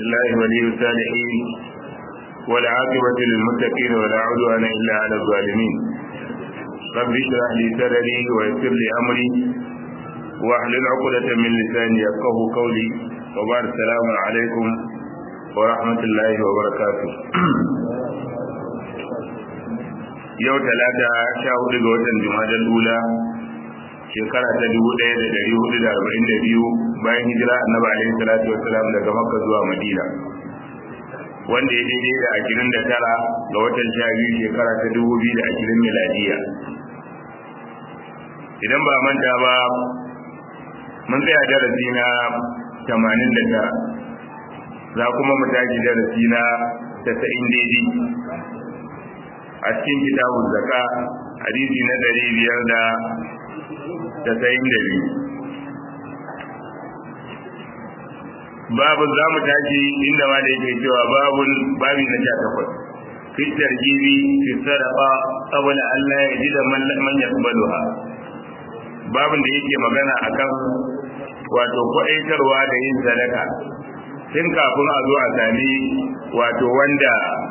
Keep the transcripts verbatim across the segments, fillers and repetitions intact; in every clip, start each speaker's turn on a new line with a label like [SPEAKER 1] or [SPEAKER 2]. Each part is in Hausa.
[SPEAKER 1] الله ولي الصالحين والعاقبة للمتقين ولا عدوان إلا على الظالمين. رب اشرح لي صدري ويسر لي أمري واحلل عقدة من لساني يفقهوا قولي. وبعد السلام عليكم ورحمة الله وبركاته. yau talata sha hudu ga watan Jumadal Ula shekara ta dubu ɗaya da ɗari hudu da arba'in da biyu bayan hijira annabi alaihi salatu wassalam daga Makka zuwa Madina, wanda ya daidai da ashirin da tara ga watan sha biyu shekara ta dubu biyu da ashirin miladiya. Idan ba manta ba, mun tsaya darasi na tamanin da tara, za kuma mu tashi darasi na tasa'in daidai a cikin kitabun zaka, hadisi na ɗari biyar da tasa'in da biyu. Babu za mu tashi inda ma da yake cewa babun babi na sha takwas fitar gibi fi sadaqa qabla an la yajida man yaqbaluha. Babun da yake magana akan wato kwaitarwa da yin sadaka tun kafin a zo a sami wato wanda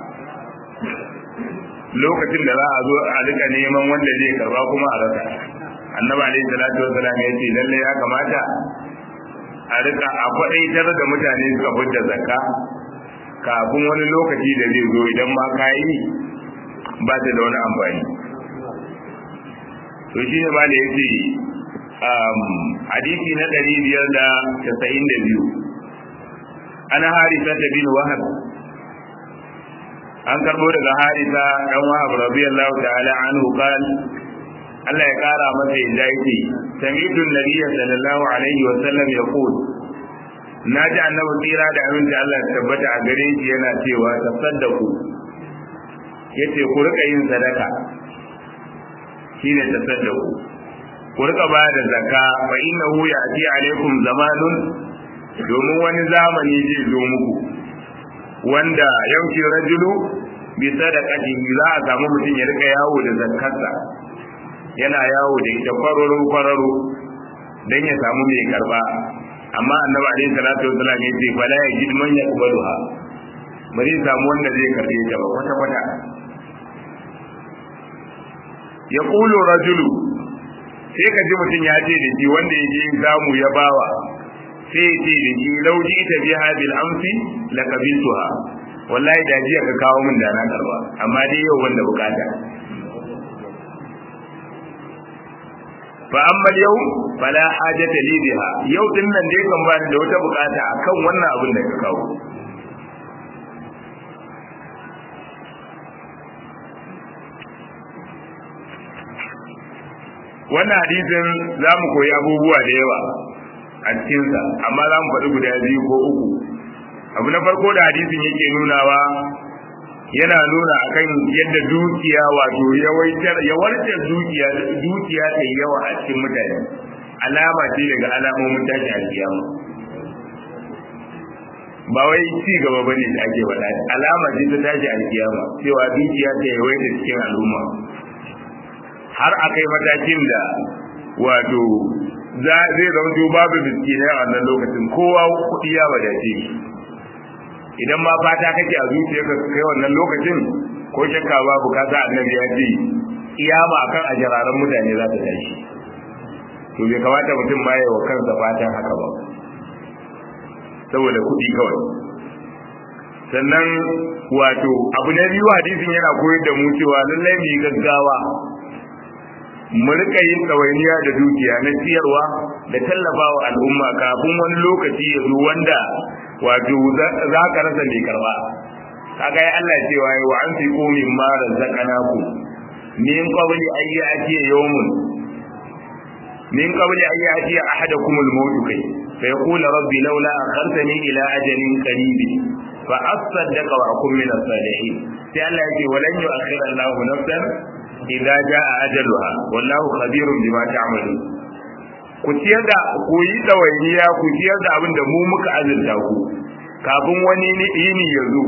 [SPEAKER 1] lokacin da za a zo a rika neman wanda zai karba kuma a rasa. Annabi alaihi salatu wasallam ya ce lalle ya kamata a rika a kwadaitar da mutane suka fidda zakka kafin wani lokaci da zai zo idan ma kayi ba ta da wani amfani. To shi ne ma da yake hadisi na ɗari biyar da tasa'in da biyu. Ana harisa ta bin wahab, an karbo daga harisa dan wahab radiyallahu ta'ala anhu qal Allah ya kara masa yadda yake sami'tu an-nabiy sallallahu alaihi wa sallam yaqul, naji annabi tsira da abin da Allah ya tabbata a gare shi yana cewa tasaddaqu, yace ku rika yin sadaka, shine tasaddaqu, ku rika ba da zakka fa innahu ya'ti alaikum zamanun, domin wani zamani zai zo muku wanda yauki rajulu bi sadaqatihi, za a samu mutum ya rika yawo da zakkarsa, yana yawo da ita kwararo kwararo dan ya samu mai karba. Amma annabi alaihi salatu wasallam ya ce fala yajid man yaqbaluha, bari samu wanda zai karbe ta ba kwata kwata. Yaqulu rajulu, sai ka ji mutum ya ce da shi wanda ya je zamu ya bawa, sai ya ce da shi lauji ta biha bil amsi laqabiltuha, wallahi da jiya ka kawo min da na karba, amma dai yau wanda bukata. fa amma yau fala hajata li biha, yau din nan dai kan bani da wata bukata akan wannan abin da ka kawo. Wannan hadisin za mu koyi abubuwa da yawa a cikinsa, amma za mu faɗi guda biyu ko uku. Abu na farko da hadisin yake nunawa, yana nuna akan yadda dukiya wato yawaitar yawartar dukiya dukiya ta yawa a cikin mutane alama ce daga alamomin tashi alkiyama. Ba wai ci gaba bane da ake faɗa, alama ce ta tashi alkiyama cewa dukiya ta yawaita cikin al'umma, har akai matakin da wato zai zama babu miskinai a wannan lokacin, kowa kuɗi ya wadace shi. Idan ma fata kake a zuciyarka kai wannan lokacin, ko shakka babu ka sa annabi ya ce kiyama akan ajararan mutane za ta tashi. To bai kamata mutum ma yayi wa kansa fatan haka ba, saboda kuɗi kawai. Sannan wato abu na biyu, hadisin yana koyar da mu cewa lallai mu yi gaggawa mu rika yin ɗawainiya da dukiya na ciyarwa da tallafawa al'umma kafin wani lokaci ya zo wanda wato za ka rasa mai karba. Kaga ya Allah cewa ya wa an fi komin ma razaqnakum min qabli an ya'tiya yawmun min qabli an ya'tiya ahadakum al-maut kai fa yaqulu rabbi laula akhartani ila ajalin qarib fa asaddaqa wa akun min as-salihin. sai Allah ya ce walan yu'akhkhira Allahu nafsan idza jaa ajaluha wallahu khabirun bima ta'malun. ku ciyar da ku yi dawainiya ku ciyar da abin da mu muka azurta ku kafin wani yini ya zo,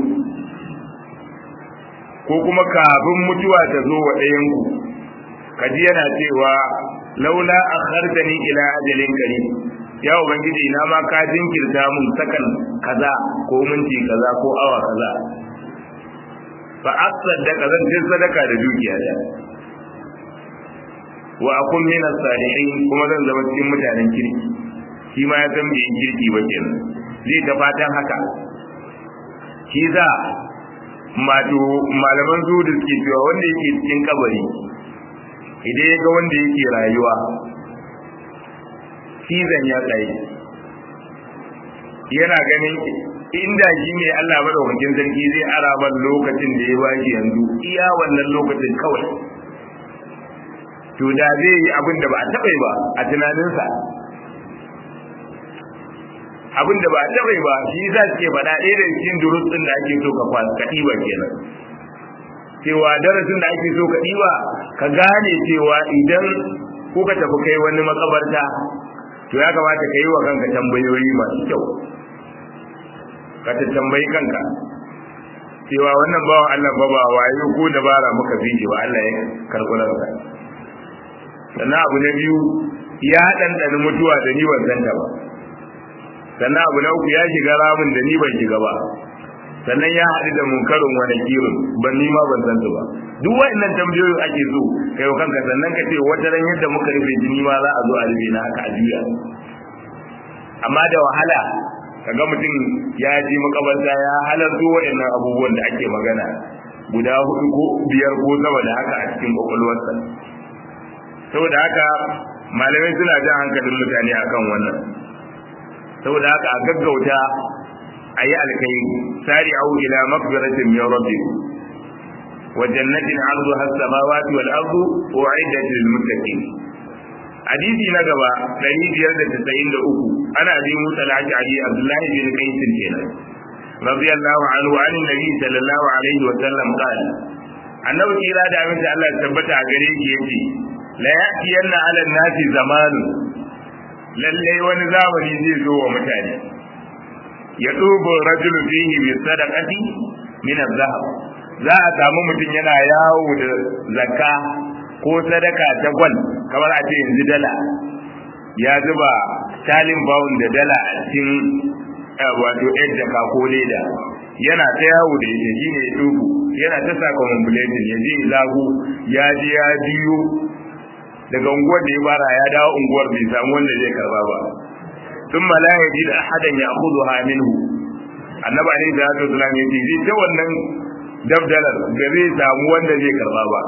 [SPEAKER 1] ko kuma kafin mutuwa ta zo wa ɗayan ku. kaji yana cewa laula akhartani ila ajalin qarib, ya ubangiji ina ma ka jinkirta mun sakan kaza ko minti kaza ko awa kaza fa asaddaka zan yi sadaka da dukiya ta wa akun min as-salihin kuma zan zama cikin mutanen kirki shi ma ya san bai kirki ba kenan zai ta fatan haka shi za mato malaman zuwa da suke cewa wanda yake cikin kabari idan ya ga wanda yake rayuwa cizon ya tsaye yana ganin inda shi ne Allah madaukakin sarki zai araban lokacin da ya bashi yanzu iya wannan lokacin kawai to da zai yi abin da ba a taɓa ba a tunaninsa abin da ba a taɓa ba shi za su ke faɗa ɗaya da cikin durutsun da ake so ka kaɗi ba kenan cewa darasin da ake so ka ɗiba ka gane cewa idan kuka tafi kai wani makabarta to ya kamata ka yi wa kanka tambayoyi masu kyau ka ta tambayi kanka cewa wannan bawan Allah ba ba waye ko dabara muka fi ba Allah ya karɓi ranka sannan abu na biyu ya ɗanɗana mutuwa da ni ban santa ba sannan abu na uku ya shiga ramin da ni ban shiga ba sannan ya haɗu da munkarin wani kirin ban ni ma ban san su ba duk waɗannan tambayoyi ake so kai wa kanka sannan ka ce wata ran yadda muka rufe jini ma za a zo a rufe na haka a juya amma da wahala kaga mutum ya ji makabarta ya halarta waɗannan abubuwan da ake magana guda hudu ko biyar ko sama da haka a cikin kwakwalwarsa saboda haka malamai suna jan hankalin mutane akan wannan saboda haka a gaggauta a yi alkai sari au ila maghfiratin min rabbikum wa jannatin 'arduha as-samawati wal ardu u'iddat lil muttaqin hadisi na gaba ɗari biyar da tasa'in da uku ana bi Musa al-Ash'ari Abdullah bin Qais kenan radiyallahu anhu an nabi sallallahu alaihi wa sallam qala annabi kira da aminci Allah ya tabbata a gare shi yace la ya'tiyanna 'ala an-nasi zamanu lalle wani zamani zai zo wa mutane ya dubo rajulu fihi bi sadaqati min az-zahab za a samu mutum yana yawo da zakka ko sadaka ta gwal kamar a ce yanzu dala ya zuba talin bawun da dala a cikin wato yan jaka ko leda yana ta yawo da ita shi ne dubu yana ta saka mambulatin ya je lagu ya je ya biyo daga unguwar da ya bara ya dawo unguwar bai samu wanda zai karba ba sun mala ya ji da ahadan ya kudu haminu annaba ne da ya zo ya ce zai ta wannan dabdalar da zai samu wanda zai karba ba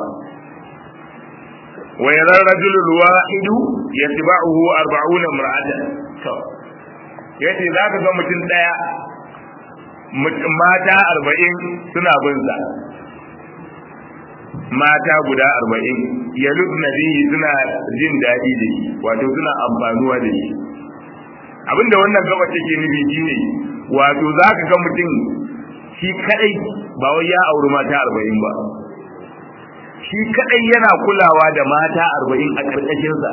[SPEAKER 1] wa yara rajulul wahidu yatba'uhu arba'una imra'atan to yace zaka ga mutum daya mata arba'in suna bin sa mata guda arba'in yalubna bihi suna jin dadi da shi wato suna amfanuwa da shi abinda wannan gaba take nufi shine wato zaka ga mutum shi kadai ba wai ya auri mata arba'in ba shi kadai yana kulawa da mata arba'in a karkashin sa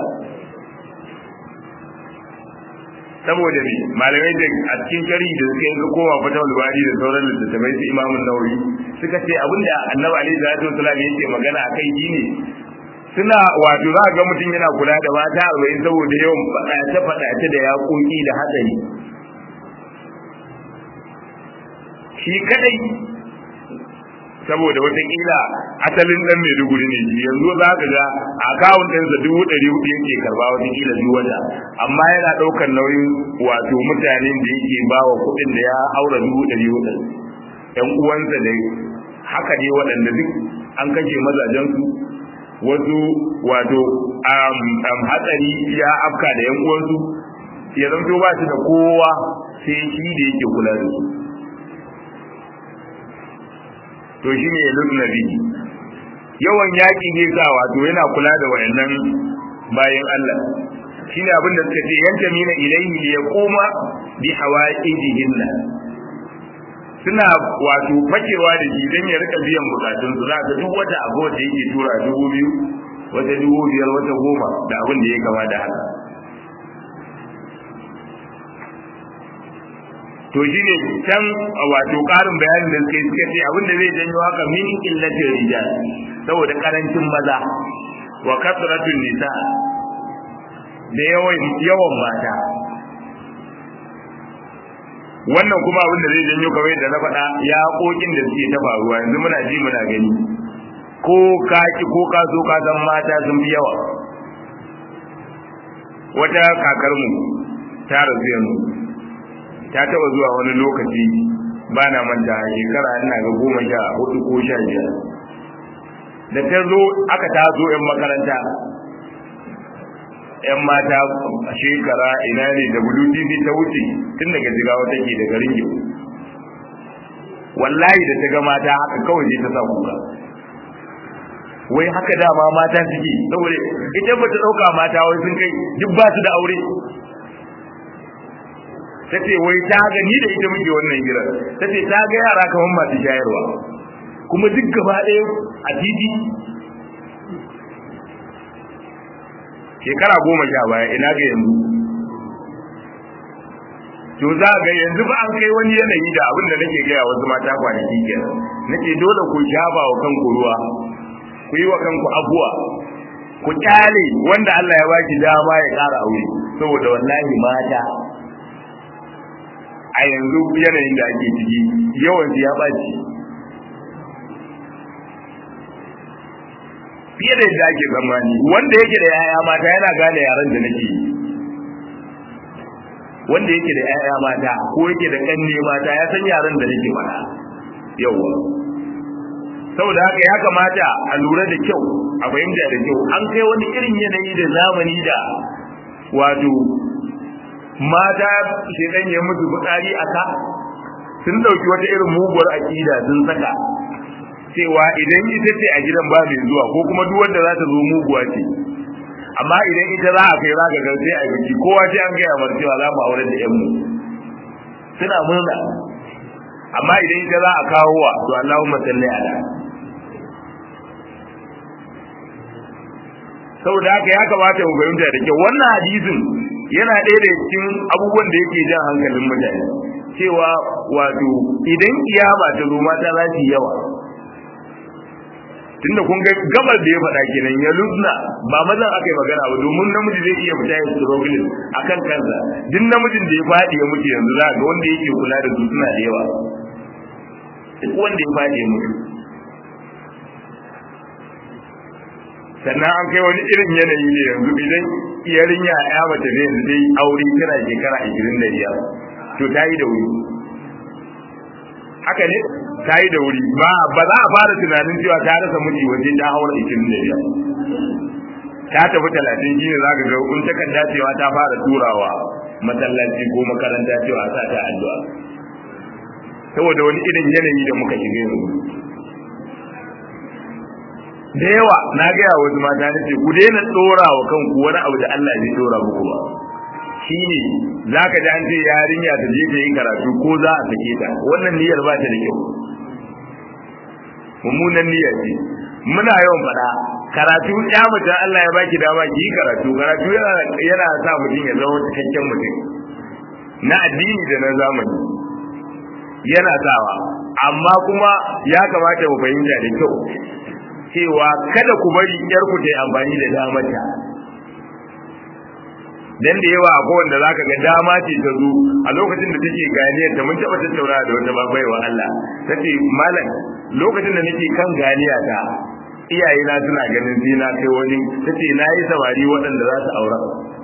[SPEAKER 1] saboda ne malamai da a cikin shari'i da suka yi kowa fatawul bari da sauran littattafai su imamun nawawi suka ce abinda annabi alaihi salatu wasallam yake magana akai shine suna wato za ga mutum yana kula da mata arba'in saboda yawan fadace fadace da yaƙoƙi da hatsari shi kadai saboda watakila asalin dan Maiduguri ne shi yanzu za ka ga akawun ɗinsa dubu ɗari hudu yake karba watakila duk wata amma yana ɗaukar nauyin wato mutanen da yake ba wa kuɗin da ya haura dubu ɗari hudu ƴan uwansa da haka ne waɗanda duk an kashe mazajensu wasu wato hatsari ya afka da ƴan uwansu ya zanto ba shi da kowa sai shi da yake kula da su to shi ne lunabi yawan yaƙi ne sa wato yana kula da wayannan bayan Allah shine abin da suka ce yanta mina ilaihi li yaquma bi hawaijihinna suna wato fakewa da shi dan ya rika biyan bukatun su za ka duk wata abu da yake tura dubu biyu wata dubu biyar wata goma da abin da ya kama da haka to shine can wato karin bayanin da suke suka ce abinda zai janyo haka min illatil rijal saboda karancin maza wa kasratul nisa da yawan yawan mata wannan kuma abin da zai janyo kamar yadda na faɗa ya kokin da suke ta faruwa yanzu muna ji muna gani ko ka ki ko ka so ka san mata sun fi yawa. Wata kakar mu ta rasu yanzu ta taba zuwa wani lokaci ba na manta shekara ina ga goma sha hudu ko sha biyar da ta zo aka taso yan makaranta yan mata shekara ina ne da W T C ta wuce tun daga jigawa take da garin yau wallahi da ta ga mata haka kawai ta sa kuka wai haka dama mata suke saboda ita ba ta dauka mata wai sun kai duk ba su da aure tace wai ta ga ni da ita muke wannan hira tace ta ga yara kaman masu shayarwa kuma duk gaba ɗaya a titi shekara goma sha baya ina ga yanzu to za ga yanzu ba an kai wani yanayi da abin da nake gaya wasu mata kwanaki kenan nake dole ku shafa wa kanku ruwa ku yi wa kanku abuwa ku kyale wanda Allah ya baki dama ya ƙara aure saboda wallahi mata a yanzu yanayin da ake ciki yawan ya baci fiye da yadda ake zamani wanda yake da yaya mata yana gane yaran da nake yi wanda yake da yaya mata ko yake da kanne mata ya san yaran da nake mana yawa saboda haka ya kamata a lura da kyau a fahimta da kyau an kai wani irin yanayi da zamani da wato mata shedan ya musu fitsari aka sun dauki wata irin muguwar akida sun saka cewa idan ita ce a gidan ba mai zuwa ko kuma duk wanda za ta zo muguwa ce amma idan ita za a kai za ka ga sai a biki kowa sai an gaya mar cewa za mu aure da yan mu suna murna amma idan ita za a kawo wa to Allahumma salli ala saboda haka ya kamata mu fahimta da kyau wannan hadisin yana ɗaya da cikin abubuwan da yake jan hankalin mutane cewa wato idan kiyama ta zo mata za su yi yawa tunda kun ga gabar da ya faɗa kenan ya luzna ba mazan aka yi magana ba domin namiji zai iya fita ya struggle akan kansa duk namijin da ya faɗi ya mutu yanzu za ga wanda yake kula da su suna da yawa duk wanda ya faɗi ya mutu sannan an kai wani irin yanayi ne yanzu idan yarinya ya mace ne yanzu dai aure tana shekara ashirin da biyar to ta yi da wuri haka ne ta yi da wuri ba ba za a fara tunanin cewa ta rasa miji waje ta haura ashirin da biyar ta tafi talatin shi ne za ka ga kun takarda cewa ta fara turawa masallaci ko makaranta cewa sa ta addu'a saboda wani irin yanayi da muka shiga yanzu da yawa na gaya wasu mata nace ku daina dora wa kanku wani abu da Allah zai dora muku ba shine zaka ji an ce yarinya ta je ta yi karatu ko za a sake ta wannan niyyar ba ta da kyau mummunan niyya ce muna yawan fada karatu ya mutu Allah ya baki dama ki yi karatu karatu yana yana sa mutum ya zama cikakken mutum na addini da na zamani yana sawa amma kuma ya kamata mu fahimta da kyau cewa kada ku bari yar ku ta amfani da damarta dan da yawa akwai wanda zaka ga dama ce ta zo a lokacin da take ganiyar ta mun taba tattauna da wata babaiwa Allah tace malam lokacin da nake kan ganiya ta iyaye na suna ganin sai na kai wani tace nayi samari waɗanda za su aura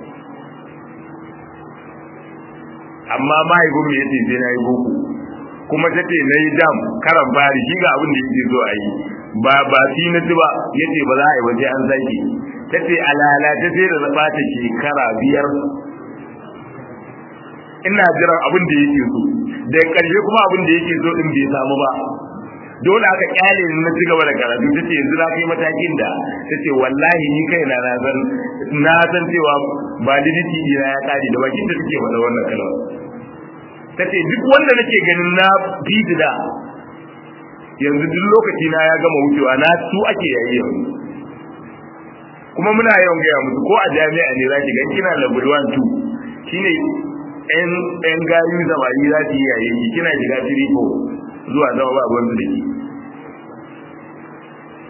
[SPEAKER 1] amma mahaifin me yace sai nayi boko kuma tace nayi dam karan bari shi ga abin da yake zo a yi ba ba shi na ba yace ba za a yi waje an zaki tace alala ta sai da zaba ta shekara biyar ina jiran abin da yake so da karshe kuma abin da yake so din bai samu ba dole aka kyale ni na ci gaba da karatu tace yanzu na kai matakin da tace wallahi ni kaina na san na san cewa validity ina ya kare da bakin da take faɗa wannan kalma tace duk wanda nake ganin na bidida yanzu duk lokaci na ya gama wucewa na su ake yayi yanzu kuma muna yawan gaya musu ko a jami'a ne zaki ga kina level one two shine en en gayu zamani za ki yayi kina shiga three four zuwa zama ba abin da ke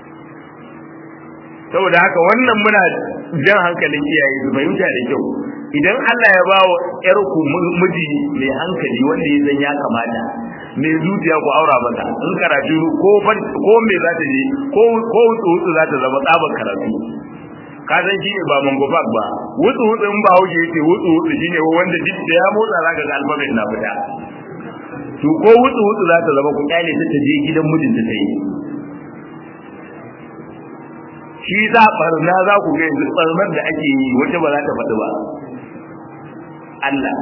[SPEAKER 1] saboda haka wannan muna jan hankalin iyaye su fahimta da kyau idan Allah ya ba wa ƴarku miji mai hankali wanda ya san ya kamata mai zuciya ku aura mata in karatu ko ko me za ta je ko ko wutsu za ta zama tsabar karatu ka san shi ne ba mangofak ba wutsu wutsu in ba hauke yake wutsu wutsu shine wanda duk da ya motsa zaka ga alfabet na fita to ko wutsu wutsu za ta zama ku kyale ta ta je gidan mijinta ta yi shi za barna za ku ga yanzu barnar da ake yi wata ba za ta faɗi ba Allah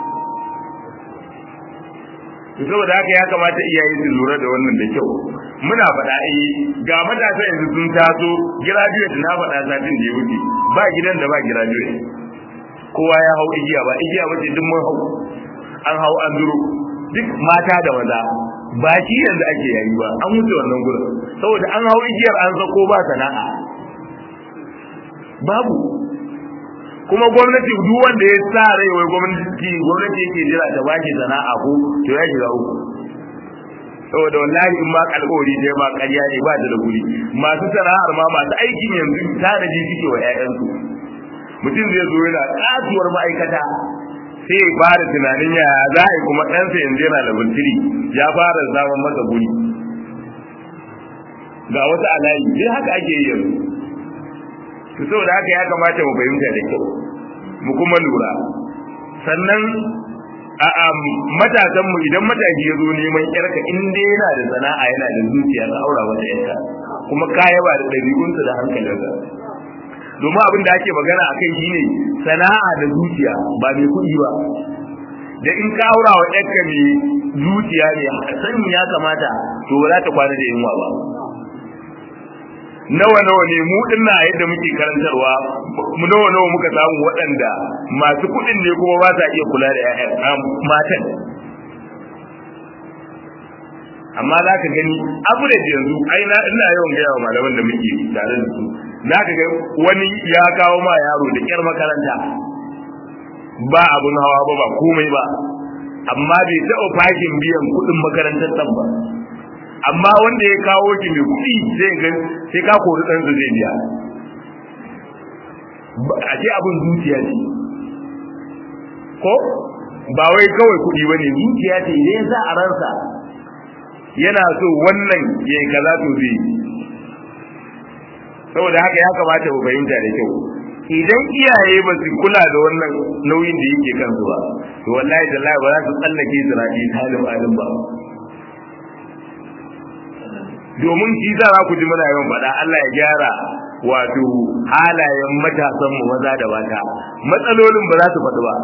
[SPEAKER 1] to saboda haka ya kamata iyaye su lura da wannan da kyau muna faɗa eh ga matasa yanzu sun taso graduate na faɗa satin da ya wuce ba gidan da ba graduate kowa ya hau igiya ba igiya bace duk mun hau an hau an duro duk mata da maza ba shi yanzu ake yayi ba an wuce wannan gurin saboda an hau igiyar an sako ba sana'a babu kuma gwamnati duk wanda ya sa rai wai gwamnati gwamnati yake jira ta baki sana'a ko to ya shiga uku saboda wallahi in ma kalkori dai ba ƙarya ne ba da guri masu sana'ar ma masu aikin yanzu tanaji suke wa ƴaƴansu mutum zai zo yana kasuwar ma'aikata sai ya fara tunanin ya za a yi kuma ɗansa yanzu yana da bintiri ya fara zaman masa guri ga wata alayi sai haka ake yi yanzu to saboda haka ya kamata mu fahimta da kyau mu kuma lura sannan a matasan mu idan matashi ya zo neman yarka in dai yana da sana'a yana da zuciya ka aura wata yarka kuma kaya ba da ɗabi'unsa da hankalinsa domin abin da ake magana a kai shine sana'a da zuciya ba mai kuɗi ba da in ka aura wa yarka mai zuciya ne sanin ya kamata to ba za ta kwana da yunwa ba nawa nawa ne mu dinna a yadda muke karantarwa mu nawa nawa muka samu waɗanda masu kuɗin ne kuma ba sa iya kula da ƴaƴan matan amma za ka gani abu da yanzu ai na ina yawan gaya wa malaman da muke tare da su za ka ga wani ya kawo ma yaro da ƙyar makaranta ba abun hawa ba ba komai ba amma bai taɓa fashin biyan kuɗin makarantar ɗan ba amma wanda ya kawo ki mai kuɗi zai ga sai ka kori ɗan zai biya a ce abin zuciya ce ko ba wai kawai kuɗi ba ne zuciya ce idan za a ransa yana so wannan ya yi kaza to zai saboda haka ya kamata mu fahimta da kyau idan iyaye ba su kula da wannan nauyin da yake kansu ba to wallahi da ba za su tsallake zirafi talim alim ba domin shi za ku ji muna yawan faɗa Allah ya gyara wato halayen matasan mu maza da mata matsalolin ba za su faɗi ba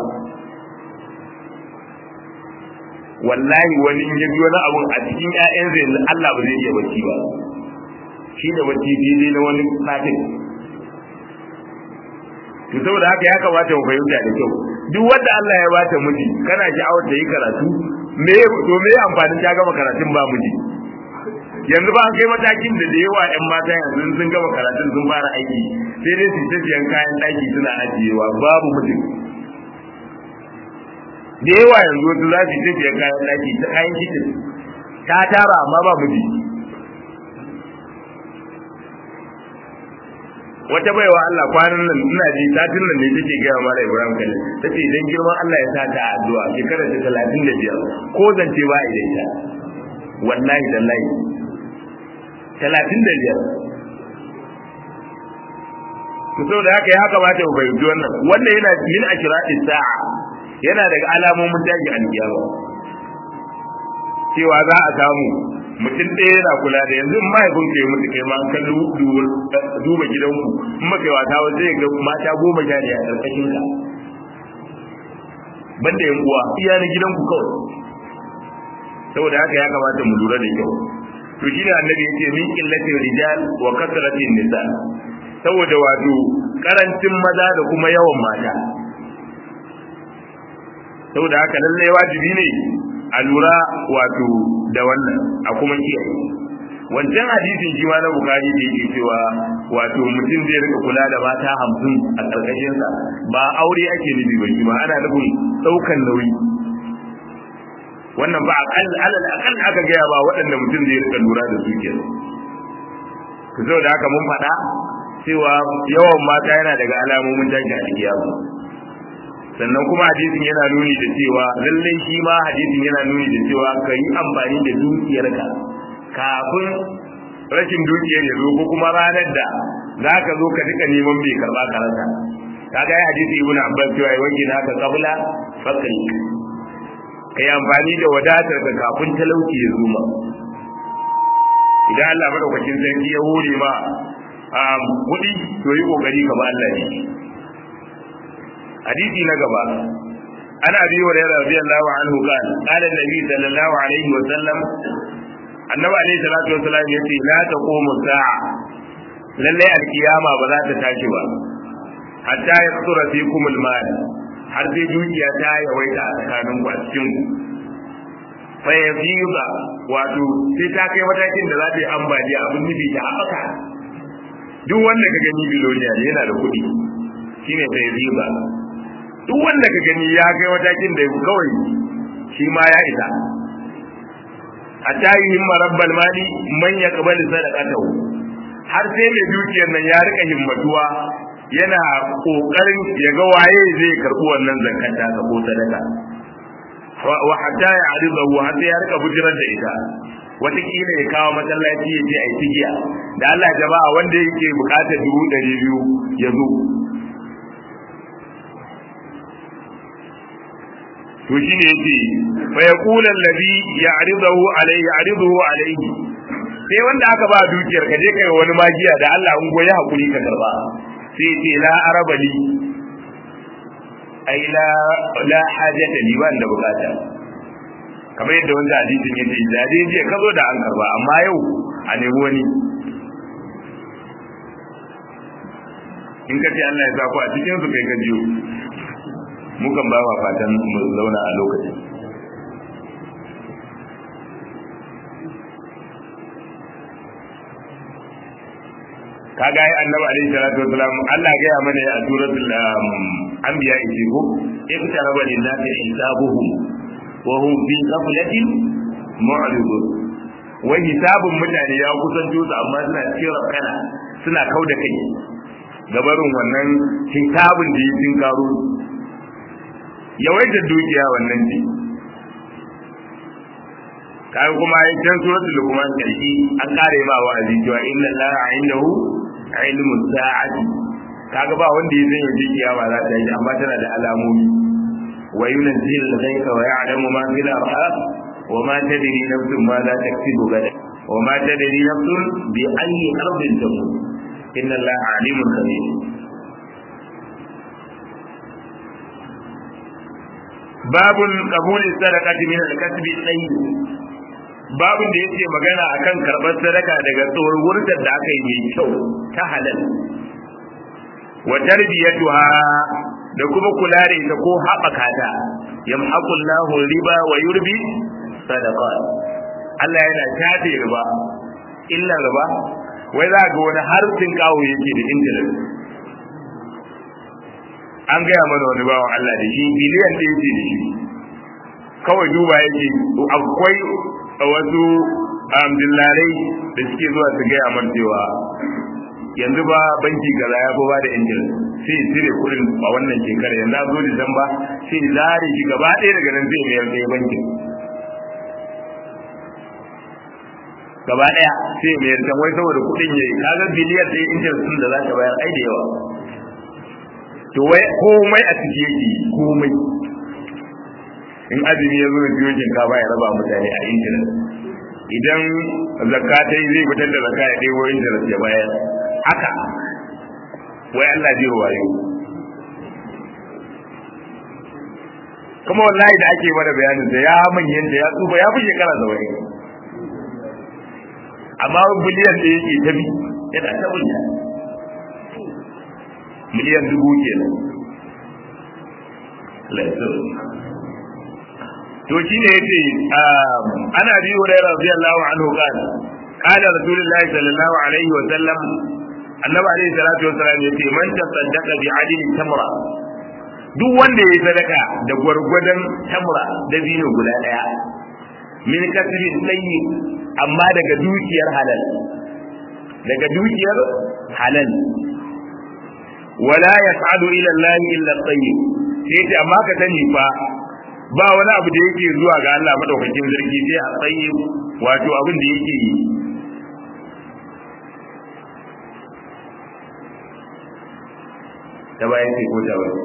[SPEAKER 1] wallahi wani in yaji wani abu a cikin ƴaƴan zai Allah ba zai iya bacci ba shi da bacci daidai na wani satin to saboda haka ya kamata mu fahimta da kyau duk wanda Allah ya bata miji kana sha'awar ta yi karatu me to me amfanin ta gama karatun ba miji yanzu ba an kai matakin da da yawa ƴan mata yanzu sun gama karatun sun fara aiki sai dai su ta siyan kayan ɗaki suna ajiyewa babu mutum da yawa yanzu wasu za su ta siyan kayan ɗaki ta kayan kitin ta tara amma ba miji wata baiwa Allah kwanan nan ina ji satin nan ne take gaya mala Ibrahim Khalil tace idan girman Allah ya sa ta addu'a shekara ta talatin da biyar ko zance ba idan ta wallahi dallahi talatin da biyar to saboda haka ya kamata mu fahimci wannan wanda yana yin ashirati sa'a yana daga alamomin tashi alkiyama cewa za a samu mutum ɗaya yana kula da yanzu in mahaifin ka yi mutu kai ma kan duba gidanku in maka yi wata wajen ga mata goma sha ne a ƙarƙashin ka banda yan uwa iya na gidanku kawai saboda haka ya kamata mu lura da kyau to shi ne annabi yake min qillatil rijal wa kasratin nisa saboda wato karancin maza da kuma yawan mata saboda haka lallai wajibi ne a lura wato da wannan a kuma kiyaye wancan hadisin shi ma na bukari da yake cewa wato mutum zai rika kula da mata hamsin a karkashin sa ba aure ake nufi ba shi ma ana nufin daukan nauyi wannan ba akal alal akal aka gaya ba waɗanda mutum zai rika lura da su kenan to saboda haka mun faɗa cewa yawan mata yana daga alamomin tashin alkiyama sannan kuma hadisin yana nuni da cewa lallai shi ma hadisin yana nuni da cewa ka yi amfani da dukiyarka kafin rashin dukiyar ya zo ko kuma ranar da za ka zo ka duka neman mai karɓa ka rasa kaga ya hadisi ibnu abbas cewa ya wanke naka qabla fakri kai amfani da wadatar ka kafin talauci ya zo ma idan Allah madaukakin sarki ya hore ma kuɗi to yi kokari ka ba Allah ne hadisi na gaba ana abi hurairah radiyallahu anhu qala qala an-nabi sallallahu alaihi wa sallam annabi alaihi salatu wa sallam yace la taqumu sa'a lalle alkiyama ba za ta tashi ba hatta yaqtura fikum al-mal har sai dukiya ta yawaita a tsakanin ku a cikin ku fa yafiza wato sai ta kai matakin da za ta yi ambaliya abin nufi ta haɓaka duk wanda ka gani biloniya ne yana da kuɗi shine fa yafiza duk wanda ka gani ya kai matakin da kawai shi ma ya isa hatta yuhimma rabbal mali man yaqbal sadaqatahu har sai mai dukiyar nan ya rika himmatuwa yana kokarin ya ga waye zai karbi wannan zakata ka ko sadaka wa hatta ya aridahu hatta ya rika bujirar da ita wata kila ya kawo masallaci ya je a yi tigiya da Allah jama'a wanda yake bukatar dubu ɗari biyu ya zo to shi ne yake fa yaqulu alladhi ya'riduhu alayhi ya'riduhu alayhi sai wanda aka ba dukiyar ka je kai wani magiya da Allah in goyi hakuri ka karba sai ce la arabali ai la la hajata li ban da bukata kamar yadda wanda hadisin yake da dai je ka zo da an karba amma yau a nemi wani in ka ce Allah ya sa ku a cikin su kai ka jiyo mukan ba wa fatan mu zauna a lokacin kaga ai annabi alaihi salatu wasalam Allah ga ya mana a suratul anbiya yace ko iktaraba lillahi hisabuhum wa hum fi ghaflatin mu'ridun wa hisabun mutane ya kusanto su amma suna cewa kana suna kauda kai gabarin wannan hisabun da yake karo yawaita dukiya wannan ne kai kuma ai can suratul luqman karshe an kare ma wa'azi cewa inna allaha indahu ilmu sa'ati kaga ba wanda ya sanya dukiya ba za ta yi amma tana da alamomi wa yunzilu al-ghaytha wa ya'lamu ma fil arham wa ma tadri nafsun ma za taktubu gada wa ma tadri nafsun bi ayyi ardin tamut inna allaha alimun khabir babun qabuli sadaqati min al-kasbi at-tayyib babun da yake magana akan karbar sadaka daga tsohuwar da aka yi mai kyau ta halal wa tarbiyatuha da kuma kula da ita ko haɓaka ta yamhaqu Allahu riba wa yurbi sadaqat Allah yana tafi riba illa riba wai za ga wani harfin kawo yake da interest an gaya mana wani bawan Allah da shi biliyan ɗaya ce da shi kawai duba yake akwai wasu dillarai da suke zuwa su gaya man cewa yanzu ba banki kaza ya ba da injil sai cire kuɗin a wannan shekara yanzu zo da dan ba sai zare shi gaba ɗaya daga nan zai mayar da bankin gaba ɗaya sai mayar da wai saboda kuɗin yayi kaga biliyan ɗaya injil sun da za ka bayar ai da yawa to wai komai a ciki yake komai in azumi ya zo da biyo shinkafa ya raba mutane a intanet idan zakka ta yi zai fitar da zakka ya ɗebo intanet ya bayar haka wai Allah zai wayo kuma wallahi da ake mana bayanin da ya manyan da ya tsufa ya fi shekara da wani amma biliyan da yake ta bi yana ta bunya miliyan dubu kenan to shine yace ana bi hurairah radiyallahu anhu qala qala rasulullahi sallallahu alaihi wa sallam annabi alaihi salatu wa sallam yace man tasaddaqa bi adli tamra duk wanda yayi sadaka da gwargwadon tamra da bino guda daya min kasri sayyi amma daga dukiyar halal daga dukiyar halal wala yas'adu ila Allah illa at-tayyib sai ce amma ka sani fa ba wani abu da yake zuwa ga Allah madaukakin sarki sai a tsaye wato abin da yake yi ta bayan sai ko ta bayan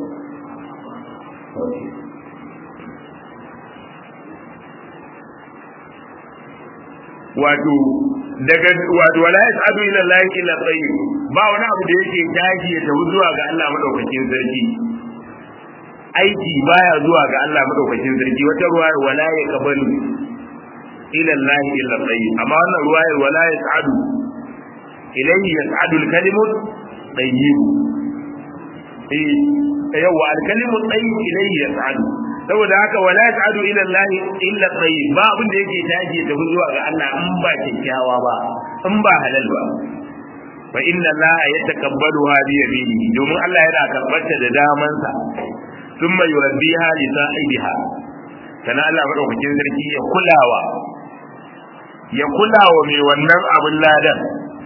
[SPEAKER 1] wato daga wato wala yas'adu ila Allah illa tayyib ba wani abu da yake tashi ya tafi zuwa ga Allah madaukakin sarki aiki baya zuwa ga Allah madaukakin sarki wata ruwaya wala yaqbalu ila Allah illa tayyib amma wannan ruwayar wala yas'adu ilayhi yas'adu al-kalimu tayyib eh yawa al-kalimu tayyib ilayhi yas'adu saboda haka wala yas'adu ila Allah illa tayyib ba abin da yake tashi da zuwa ga Allah in ba kyakkyawa ba in ba halal ba fa inna Allah yatakabbalu hadi yamini domin Allah yana karbarta da daman sa thumma yurabbiha li sahibiha kana Allah madaukakin sarki ya kulawa ya kulawa mai wannan abin ladan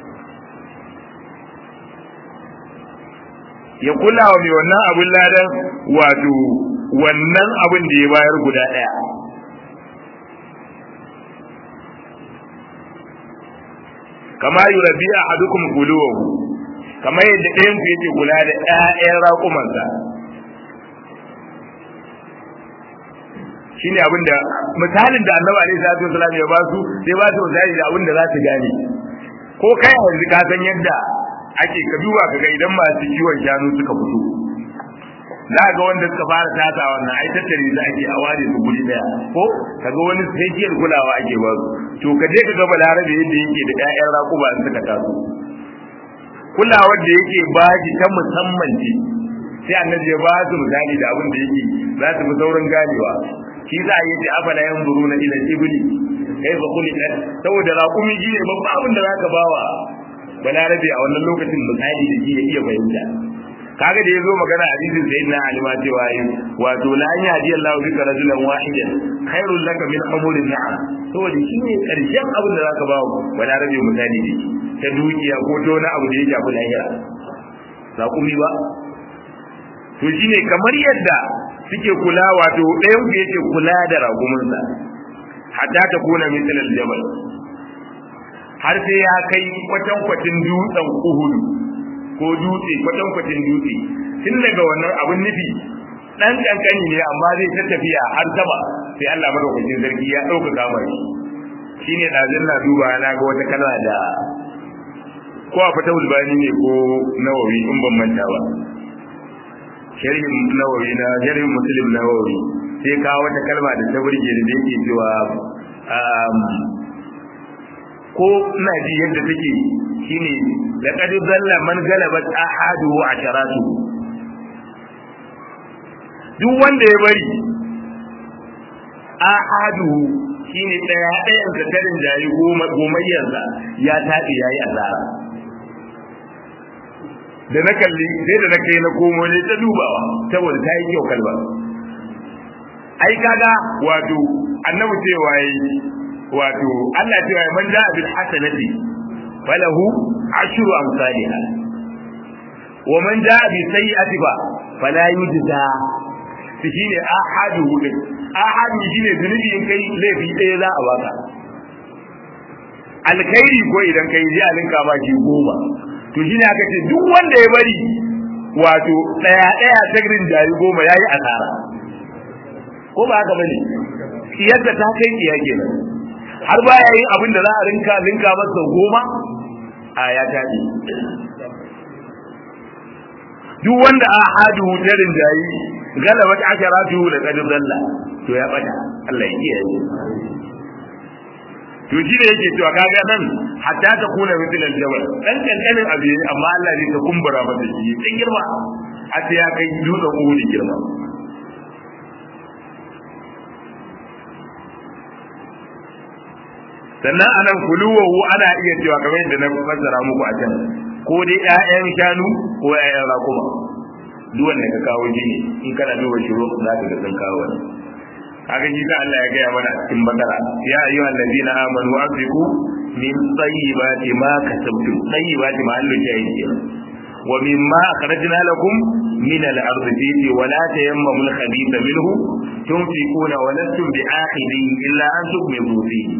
[SPEAKER 1] ya kulawa mai wannan abin ladan wato wannan abin da ya bayar guda ɗaya kama yurabi ahadukum quluhu kama yadda ɗayan ku yake kula da ƴaƴan raƙumansa shine abin da misalin da Annabi alaihi salatu wasallam ya ba su sai ba su misali da abin da za su gane ko kai yanzu ka san yadda ake ka duba kaga idan masu kiwon shanu suka fito za ga wanda suka fara tata wannan ai tattare da ake a ware su guri daya ko kaga wani special kulawa ake ba su to ka je ka ga balarabe yadda yake da ƴaƴan raƙuba in suka taso kulawar da yake ba shi ta musamman ce sai annabi ya ba su misali da abin da yake za su fi saurin ganewa shi za a yi ta afala yanzuruna ila ibli kaifa khuliqat saboda raƙumi ji ne babban abin da zaka bawa balarabe a wannan lokacin misali da shi ya iya fahimta kaga da yazo magana hadisin sayyidina Ali ma cewa yi wato la an yaji Allah bika rajulan wahidan khairul laka min umurin na'am saboda shi ne karshen abin da zaka ba wala rabi misali da shi ta dukiya ko to na abu da ya shafi lahira za ku mi ba to shine kamar yadda suke kula wato ɗayan ku yake kula da ragumunsa hatta ta kuna misalal jabal har sai ya kai kwatankwacin dutsen Uhud ko dutse kwatankwacin dutse tun daga wannan abin nufi dan kankani ne amma zai ta tafiya har sama sai Allah madaukakin sarki ya dauka kamar shine dazin na duba na ga wata kalma da ko a fata ulbani ne ko nawawi in ban manta ba sharhin nawawi na sharhin muslim nawawi sai ka wata kalma da ta burge da yake cewa ko ina ji yadda take shine laqad zalla man galabat ahadu wa asharatu duk wanda ya bari ahadu shine daya dayan da tarin jayi goma gomayyar sa ya tafi yayi azara da na kalli sai da na kai na komo ne ta dubawa saboda ta yi kyau kalba ai kaga wato annabi cewa yi wato Allah cewa man da bil hasanati falahu ashru amsalha wa man da bi sayyi'ati fa fala yujza shine ahadu din ahadu shine zunubi in kai laifi ɗaya za a baka alkhairi ko idan kai ji alinka ba shi goma to shine aka ce duk wanda ya bari wato daya daya tagrin jari goma yayi asara ko ba haka bane yadda ta kai kiya kenan har baya yin abin da za a rinka linka masa goma a ya tafi duk wanda ahadu tarin jayi galabat asharatu da qad dalla to ya bada Allah ya kiyaye to shi da yake cewa kaga nan hatta ta kuna mithil al-jabal dan kankanin abu amma Allah zai ta kumbura masa shi dan girma har ya kai dutsen Uhud girma sannan anan kuluwahu ana iya cewa kamar yadda na fassara muku a can ko dai ƴaƴan shanu ko ƴaƴan rakuma duk wanda ka kawo jini in kana duba shiro za ka ga sun kawo wani kaga shi da Allah ya gaya mana a cikin bakara ya ayyuhal ladina amanu anfiqu min tayyibati ma kasabtum tayyibati ma allu shay'in wa mimma akhrajna lakum min al-ard fi wa la tayammamu al-khabitha minhu tunfiquna wa lastum bi'akhidhi illa an tughmidu fihi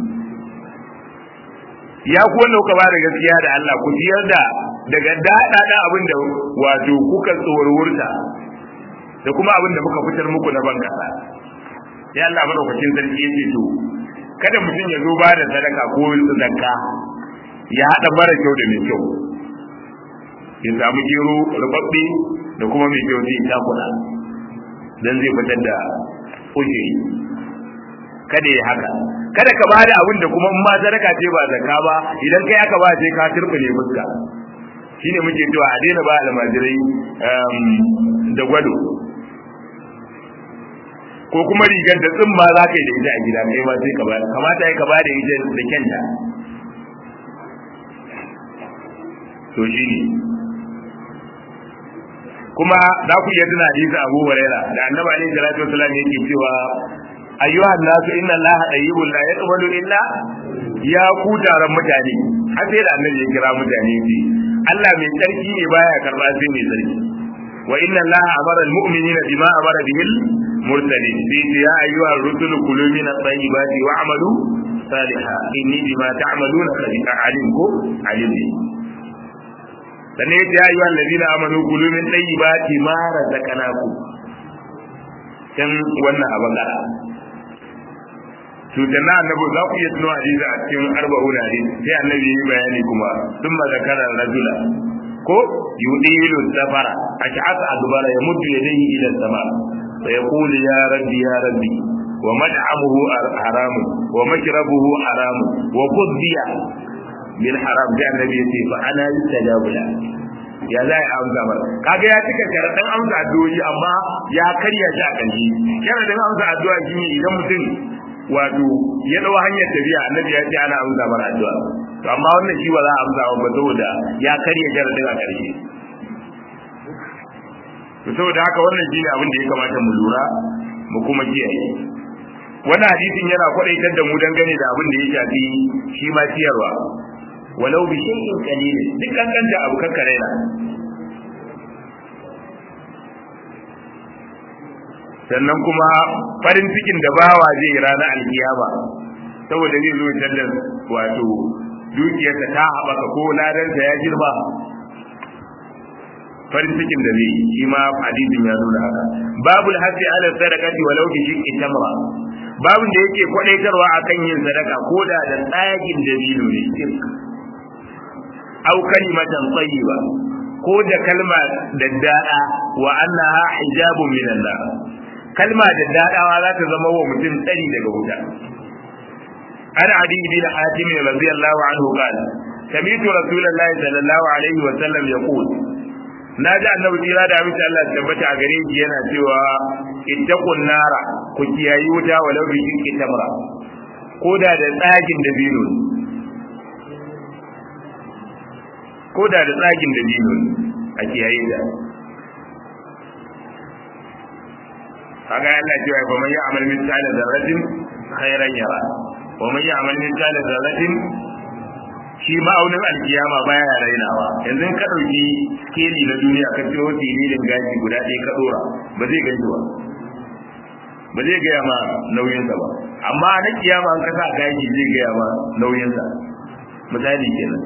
[SPEAKER 1] ya ku wanda kuka ba da gaskiya da Allah ku ciyar da daga dada abin da wato kuka tsorurta da kuma abin da muka fitar muku na bangasa ya Allah madaukakin sarki yake to kada mutum ya zo ba da sadaka ko zakka ya hada mara kyau da mai kyau ya samu gero rubabbe da kuma mai kyau sai ta kula dan zai fitar da ujiri kada ya haka kada ka bada abin da kuma in ma sadaka ce ba zakka ba idan kai aka ba sai ka turbine fuska shine muke cewa a daina ba almajirai da gwado ko kuma rigar da tsimma za ka yi da ita a gida kai ma sai ka ba kamata ya ka ba da ita da kyanta to shi ne kuma za ku iya tuna hadisi Abu Hurairah da Annabi alaihi salatu wasallam yake cewa ayyuhan nasu inna Allaha tayyibun la yaqbalu illa ya ku taron mutane har sai da Annabi ya kira mutane ce Allah mai tsarki ne baya karba sai mai tsarki wa inna Allaha amara almu'minina bima amara bihi mursalin sai ya ayyuhar rusulu kulu min at-tayyibati wa'malu salihan inni bima ta'maluna alim ko alim sannan ya ce ya ayyuhal ladina amanu kulu min tayyibati ma razaqnakum dan wannan abin da to dan annabi za ku iya tuno hadisi a cikin arba'un hadisi sai annabi yi bayani kuma dun ma zakara rajula ko yudilu safara ash'asa adbara yamuddu yadayhi ila sama fa yaqulu ya rabbi ya rabbi wa mad'amuhu haram wa mashrabuhu haram wa quddiya bil haram da annabi yace fa ana yustajabu la ya za a amsa mara kaga ya cika sharadan amsa addu'o'i amma ya karya shi a kanji sharadan amsa addu'a shine idan mutum wato ya dawo hanyar tafiya annabi ya ce ana amsa mara addu'a to amma wannan shi ba za a amsa ba saboda ya karya sharadin a karshe to saboda haka wannan shine abin da ya kamata mu lura mu kuma kiyaye wannan hadisin yana kwadaitar da mu dangane da abin da ya shafi shi ma ciyarwa walau bi shay'in qalil dukkan kanta abu kakkare na sannan kuma farin cikin da bawa zai ranar alkiyama saboda zai zo tallan wato dukiyarsa ta haɓaka ko ladansa ya girma farin cikin da zai shi ma hadisin ya nuna haka babul hasi ala sadaqati walau bi shiqqi tamra babun da yake kwadaitarwa akan yin sadaka ko da da tsagin dabino ne au kalimatan tayyiba ko da kalma daddada wa annaha hijabun minan nar kalma daddadawa za ta zama wa mutum tsari daga wuta an adi bin hatim radiyallahu anhu qala sami'tu rasulullahi sallallahu alaihi wa sallam yaqul naji annabi jira da amince Allah tabbata a gare shi yana cewa ittaqun nara ku kiyayi wuta walau bi shiqqi tamra ko da da tsagin dabino ko da da tsagin dabino a kiyaye da kaga Allah cewa fa man ya'mal mithqala dharratin khairan yara wa man ya'mal mithqala dharratin shi ma'aunin alkiyama baya rainawa yanzu ka dauki keli na duniya ka ciyo tililin gashi guda ɗaya ka dora ba zai gaji ba ba zai gaya ma nauyinsa ba amma na kiyama an kasa gashi zai gaya ma nauyinsa misali kenan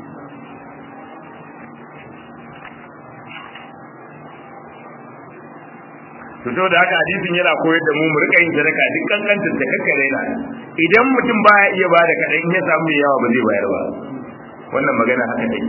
[SPEAKER 1] to saboda haka hadisin yana koyar da mu mu rika yin sadaka duk kankantar da kakka raina idan mutum baya iya bada kadan in ya samu mai yawa ba zai bayar ba wannan magana haka ne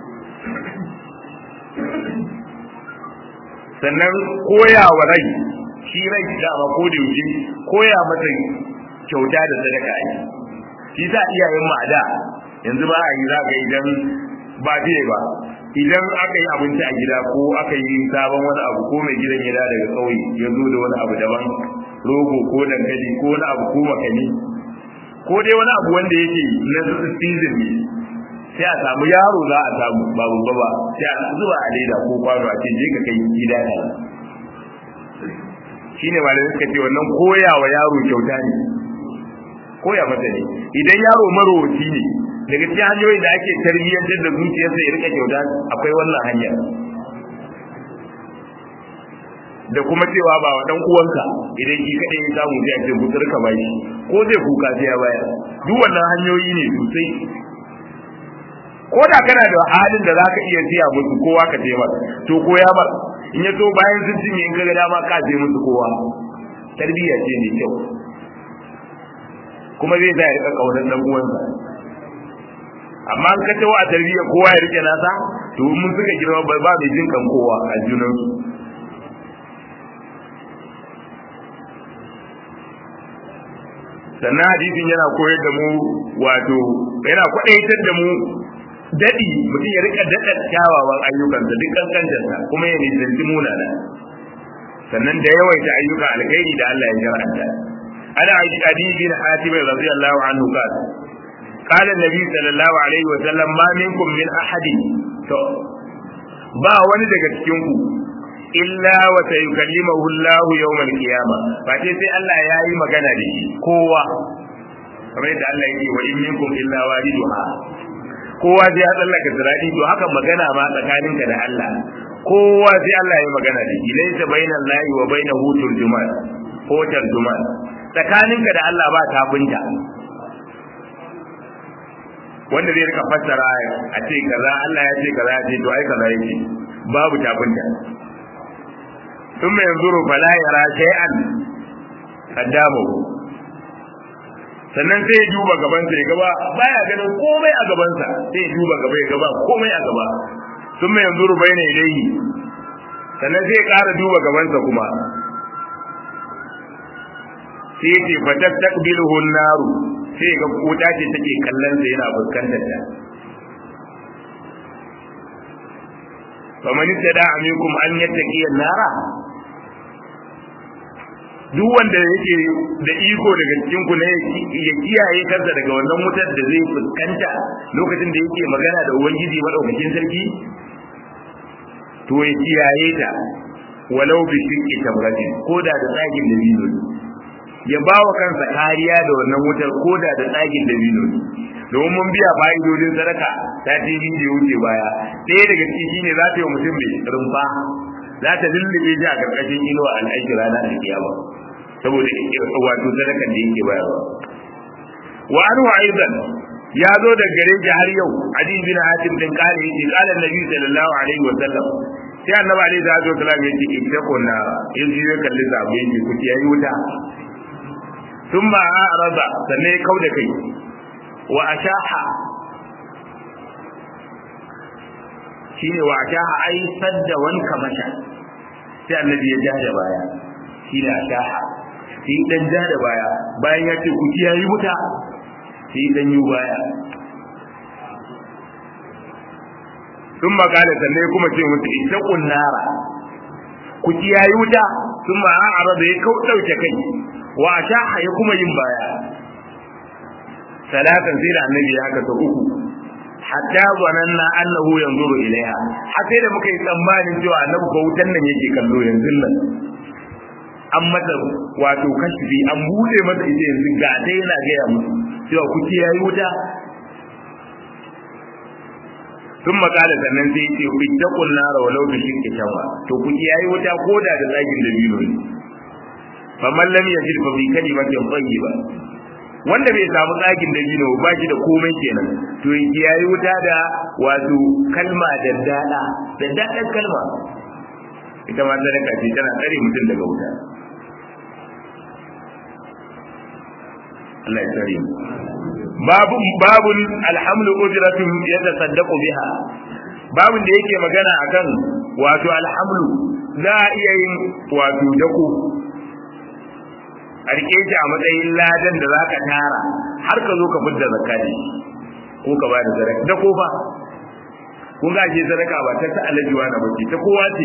[SPEAKER 1] sannan koya wa rai shi rai da ma ko da yake koya masa kyauta da sadaka ne shi sa iyayen mu a da yanzu ba a yi za ka idan ba zai ba idan aka yi abinci a gida ko aka yi sabon wani abu ko mai gidan gida daga kauye ya zo da wani abu daban rogo ko dankali ko wani abu ko makani ko dai wani abu wanda yake na season ne sai a samu yaro za a samu ba babba ba sai a zuba a leda ko kwano a ce je ka kai gida ka shine malamai suka ce wannan koya wa yaro kyauta ne koya masa ne idan yaro marowaci ne daga cikin hanyoyin da ake tarbiyyantar da zuciyarsa ya rika kyauta akwai wannan hanya da kuma cewa ba wa dan uwanka idan ki kadai ya samu sai a ce gutsur ka bai ko zai kuka sai ya bayar duk wannan hanyoyi ne sosai ko da kana da halin da zaka iya siya musu kowa ka je masa to koya mar in ya so bayan sun cinye in kaga dama ka je musu kowa tarbiyya ce ne kyau kuma zai sa ya rika kaunar dan uwansa amma an ka tawo a tarbiyya kowa ya rike nasa to mun suka girma ba mai jin kan kowa a junansu sannan hadisin yana koyar da mu wato yana kwadaitar da mu dadi mutum ya rika dada kyawawan ayyukansa duk kankantarsa kuma ya nisanci munana sannan da yawaita ayyuka alkhairi da Allah ya jar'anta ana adi bin hatim radiyallahu anhu qala qala an-nabi sallallahu alaihi wa sallam ma minkum min ahadin to ba wani daga cikin ku illa wa sayukallimuhu Allah yawm al-qiyamah fa sai Allah yayi magana da shi kowa kamar yadda Allah yake wa in minkum illa waliduha kowa sai ya tsallaka sirati to haka magana ma tsakaninka da Allah kowa sai Allah yayi magana da shi laysa bainal lahi wa bainahu turjuman ko tarjuman tsakaninka da Allah ba tafinta wanda zai rika fassara a ce kaza Allah ya ce kaza ya ce to ai kaza yake babu tafinta ثم ينظر فلا يرى شيئا قدامه sannan sai ya duba gabansa ya gaba baya ganin komai a gabansa sai ya duba gaba ya gaba komai a gaba sun mai yanzu rubai ne dai sannan sai ya ƙara duba gabansa kuma sai ya ce fatar takbiluhu naru sai ga wuta ce take kallon sa yana fuskantar ta faman tada aminkum an yattaqi an-nara duk wanda yake da iko daga cikin ku ne ya kiyaye kansa daga wannan wutar da zai fuskanta lokacin da yake magana da ubangiji madaukakin sarki to ya kiyaye ta walau bi shiqqi tamratin koda da tsagin da biyu ya bawa kansa kariya da wannan wutar koda da tsagin da biyu domin mun biya fa'idodin sadaka ta tv da wuce baya ɗaya daga ciki shine za ta yi mutum mai rumfa za ta lullube shi a karkashin inuwa al'aiki ranar alkiyama saboda wato sadakan da yake bayarwa wa anhu aidan ya zo da gare shi har yau adi bin hatim din kare yake kala nabi sallallahu alaihi wa sallam sai annabi alaihi salatu wasallam yake ittaqun na yanzu ya kalli zabe yake ku yayi wuta thumma arada sannan ya kauda kai wa ashaha shine wa ashaha ai sadda wanka masha sai annabi ya ja da baya shine ashaha sai dan ja da baya bayan ya ce ku kiyayi wuta sai dan yi baya sun makala sannan kuma ce mutu ittaqun nara ku kiyayi wuta sun ma arada ya kau dauke kai wa ashaha ya kuma yin baya salatan sai da annabi ya haka ta uku hatta zananna annahu yanzuru ilaiha har sai da muka yi tsammanin cewa annabi ko wutan nan yake kallo yanzu nan an mata wato kashfi an bude mata ita yanzu ga dai yana ga ya musu cewa ku ci yayi wuta sun makala sannan sai ce ittaqun nar walau bi shiqqi tamra to ku ci yayi wuta koda da zagin da biyu ne faman lam yajid fa bi kalimatin tayyiba wanda bai samu tsagin da dino ba shi da komai kenan to yayi wuta da wato kalma da dada da dadan kalma ita ma sadaka ce tana tsare mutum daga wuta Allah ya tsare mu babu babun alhamlu ujratun yatasaddaqu biha babun da yake magana akan wato alhamlu za a iya yin wato dako a rike shi a matsayin ladan da zaka tara har ka zo ka fidda zakati ko ka bada sadaka da ko ba kun ga je sadaka ba ta ta alajiwa na bace ta kowa ce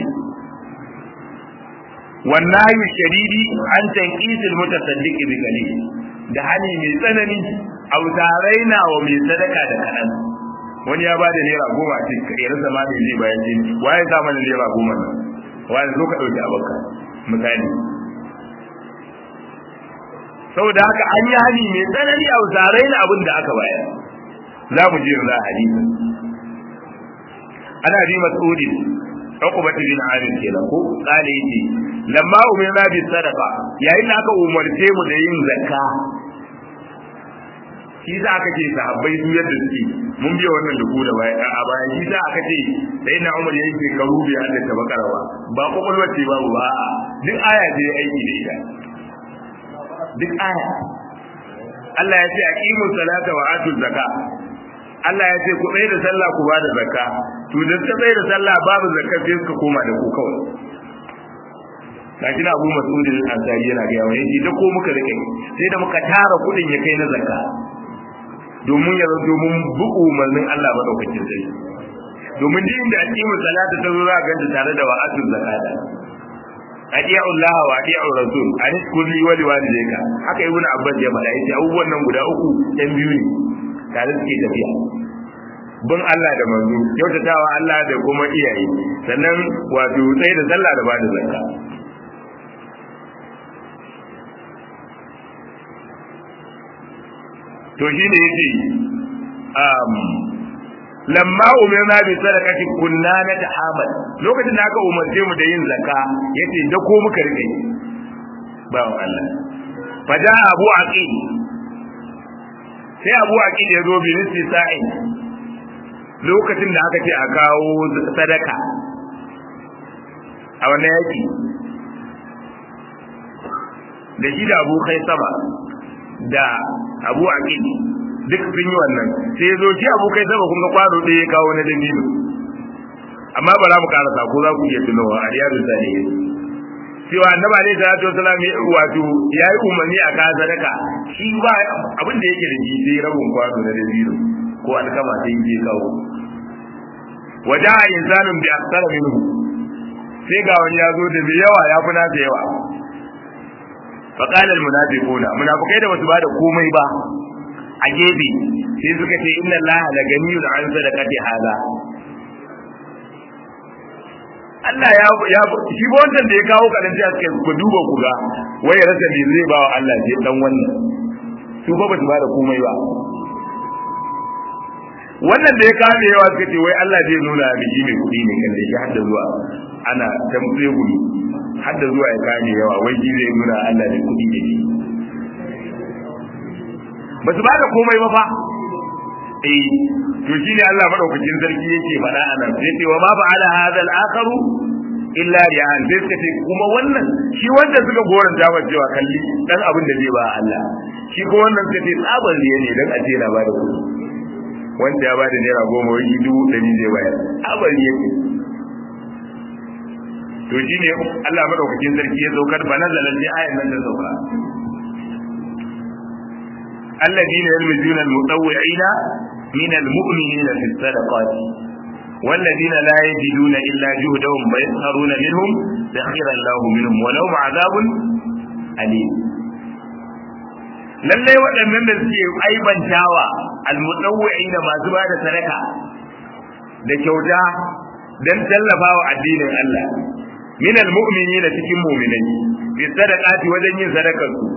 [SPEAKER 1] wallahi shadidi an tanqisul mutasaddiq bi qalil da hali mai tsanani a taraina wa mai sadaka da kadan wani ya bada naira goma ce kai rasa ma ne zai bayan jini waye ka mana naira goma nan waye zo ka dauki abaka misali saboda haka an yi hali mai tsanani a zarai na abin da aka bayar za mu ji yanzu a hadisi ana bi mas'udin Uqbah bin Amir kenan ko kale yace lamma umirna bi sadaqa yayin da aka umarce mu da yin zakka shi za aka ce sahabbai su yadda suke mun biya wannan da da baya a baya shi za aka ce sai na Umar yayin shekaru bai haddace bakara ba ba kokolwar ce babu ba duk aya ce aiki da ita duk aya Allah ya ce aqimu salata wa atu zakka Allah ya ce ku tsaye da sallah ku ba da zakka to da suka tsaye da sallah babu zakka sai suka koma da ku kawai kaji na Abu Mas'ud al-Ansari yana ga yawa yace da ko muka rike sai da muka tara kudin ya kai na zakka domin ya zo mun bu umarnin Allah madaukakin sai domin din da aqimu salata ta zo za ga tare da wa'atu zakata adi'u Allah wa adi'u Rasul anis kulli wa liwalidayka haka ibnu Abbas ya faɗa yace abubuwan nan guda uku ɗan biyu ne tare suke tafiya bin Allah da manzo kyautatawa Allah da kuma iyaye sannan wato sai da sallah da bada zakka to shine yace um lamma umirna bi sadaqati kunna natahamal lokacin da aka umarce mu da yin zakka yace da ko muka rike bawo Allah fada Abu Aqil sai Abu Aqil ya zo bi nisi sa'i lokacin da aka ce a kawo sadaka a wannan yaki da shi da Abu Khaisama da Abu Aqil duk sun yi wannan sai ya zo shi Abu Khaisama kun ga kwano ɗaya ya kawo na dabino amma ba za mu karasa ko za ku iya tunowa a riyadu salihin cewa annabi alaihi salatu wasalam wato yayi umarni a kawo sadaka shi ba abin da yake da shi sai rabin kwano na dabino ko alkama sai yake kawo waja'a insanun bi aktsara minhu sai ga wani ya zo da mai yawa ya fi nasa yawa faqala almunafiquna munafikai da basu bada komai ba a gebe sai suka ce inna allaha la ganiyun an sadaqati hada Allah ya ya shi ba wannan da ya kawo kadan sai suka ku duba ku ga wai rasa me zai ba wa Allah je dan wannan su ba basu bada komai ba wannan da ya kawo yawa suka ce wai Allah zai nuna miji mai kudi ne kan da shi har da zuwa ana tambaye gudu har da zuwa ya kame yawa wai shi zai nuna Allah da kudi ne ba su bada komai ba fa eh to shine Allah madaukakin sarki yake faɗa anan sai ce wa ma fa'ala hadha al-akharu illa ri'an sai suka ce kuma wannan shi wanda suka goranta wa cewa kalli dan abin da zai ba Allah shi ko wannan suka ce tsabar riya ne dan a ce na bada kudi wanda ya bada naira goma wai dubu ɗari zai bayar tsabar riya ne to shine Allah madaukakin sarki ya saukar banan lalle ayan nan da sauka alladina yalmizuna almutawwi'ina min almu'minina fi sadaqat walladina la yajiduna illa juhdahum fayasharuna minhum sakhira Allahu minhum wa lahum 'adhabun alim lalle waɗannan da suke aibantawa almutawwi'ina masu bada sadaka da kyauta dan tallafawa addinin Allah min almu'minina cikin mu'minai bi sadaqati wajen yin sadakar su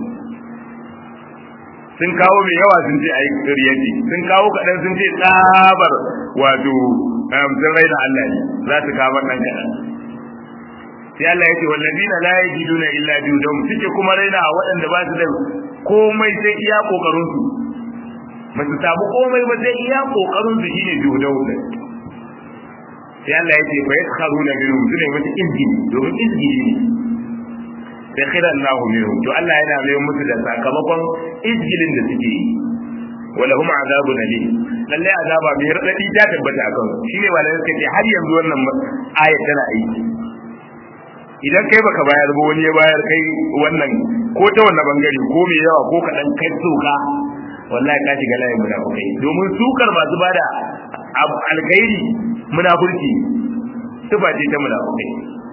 [SPEAKER 1] sun kawo mai yawa sun ce ayi riyaji sun kawo kadan sun ce tsabar wato sun raina Allah ne za su kawo dan kadan sai Allah ya ce wallazina la yajiduna illa judum suke kuma raina waɗanda ba su da komai sai iya kokarin su ba su samu komai ba sai iya kokarin su shine judum sai Allah ya ce fa yaskharuna minhum sune mata izgili domin izgili ne sai khira Allahu minhum to Allah yana mai musu da sakamakon izgilin da suke yi wala hum azabun alim lalle azaba mai radadi ta tabbata akan shine wala suka ce har yanzu wannan ayat tana aiki idan kai baka bayar ba wani ya bayar kai wannan ko ta wannan bangare ko mai yawa ko kadan kai soka wallahi ka shiga layin munafikai domin sukar masu bada alkhairi munafurci tuba ce ta munafikai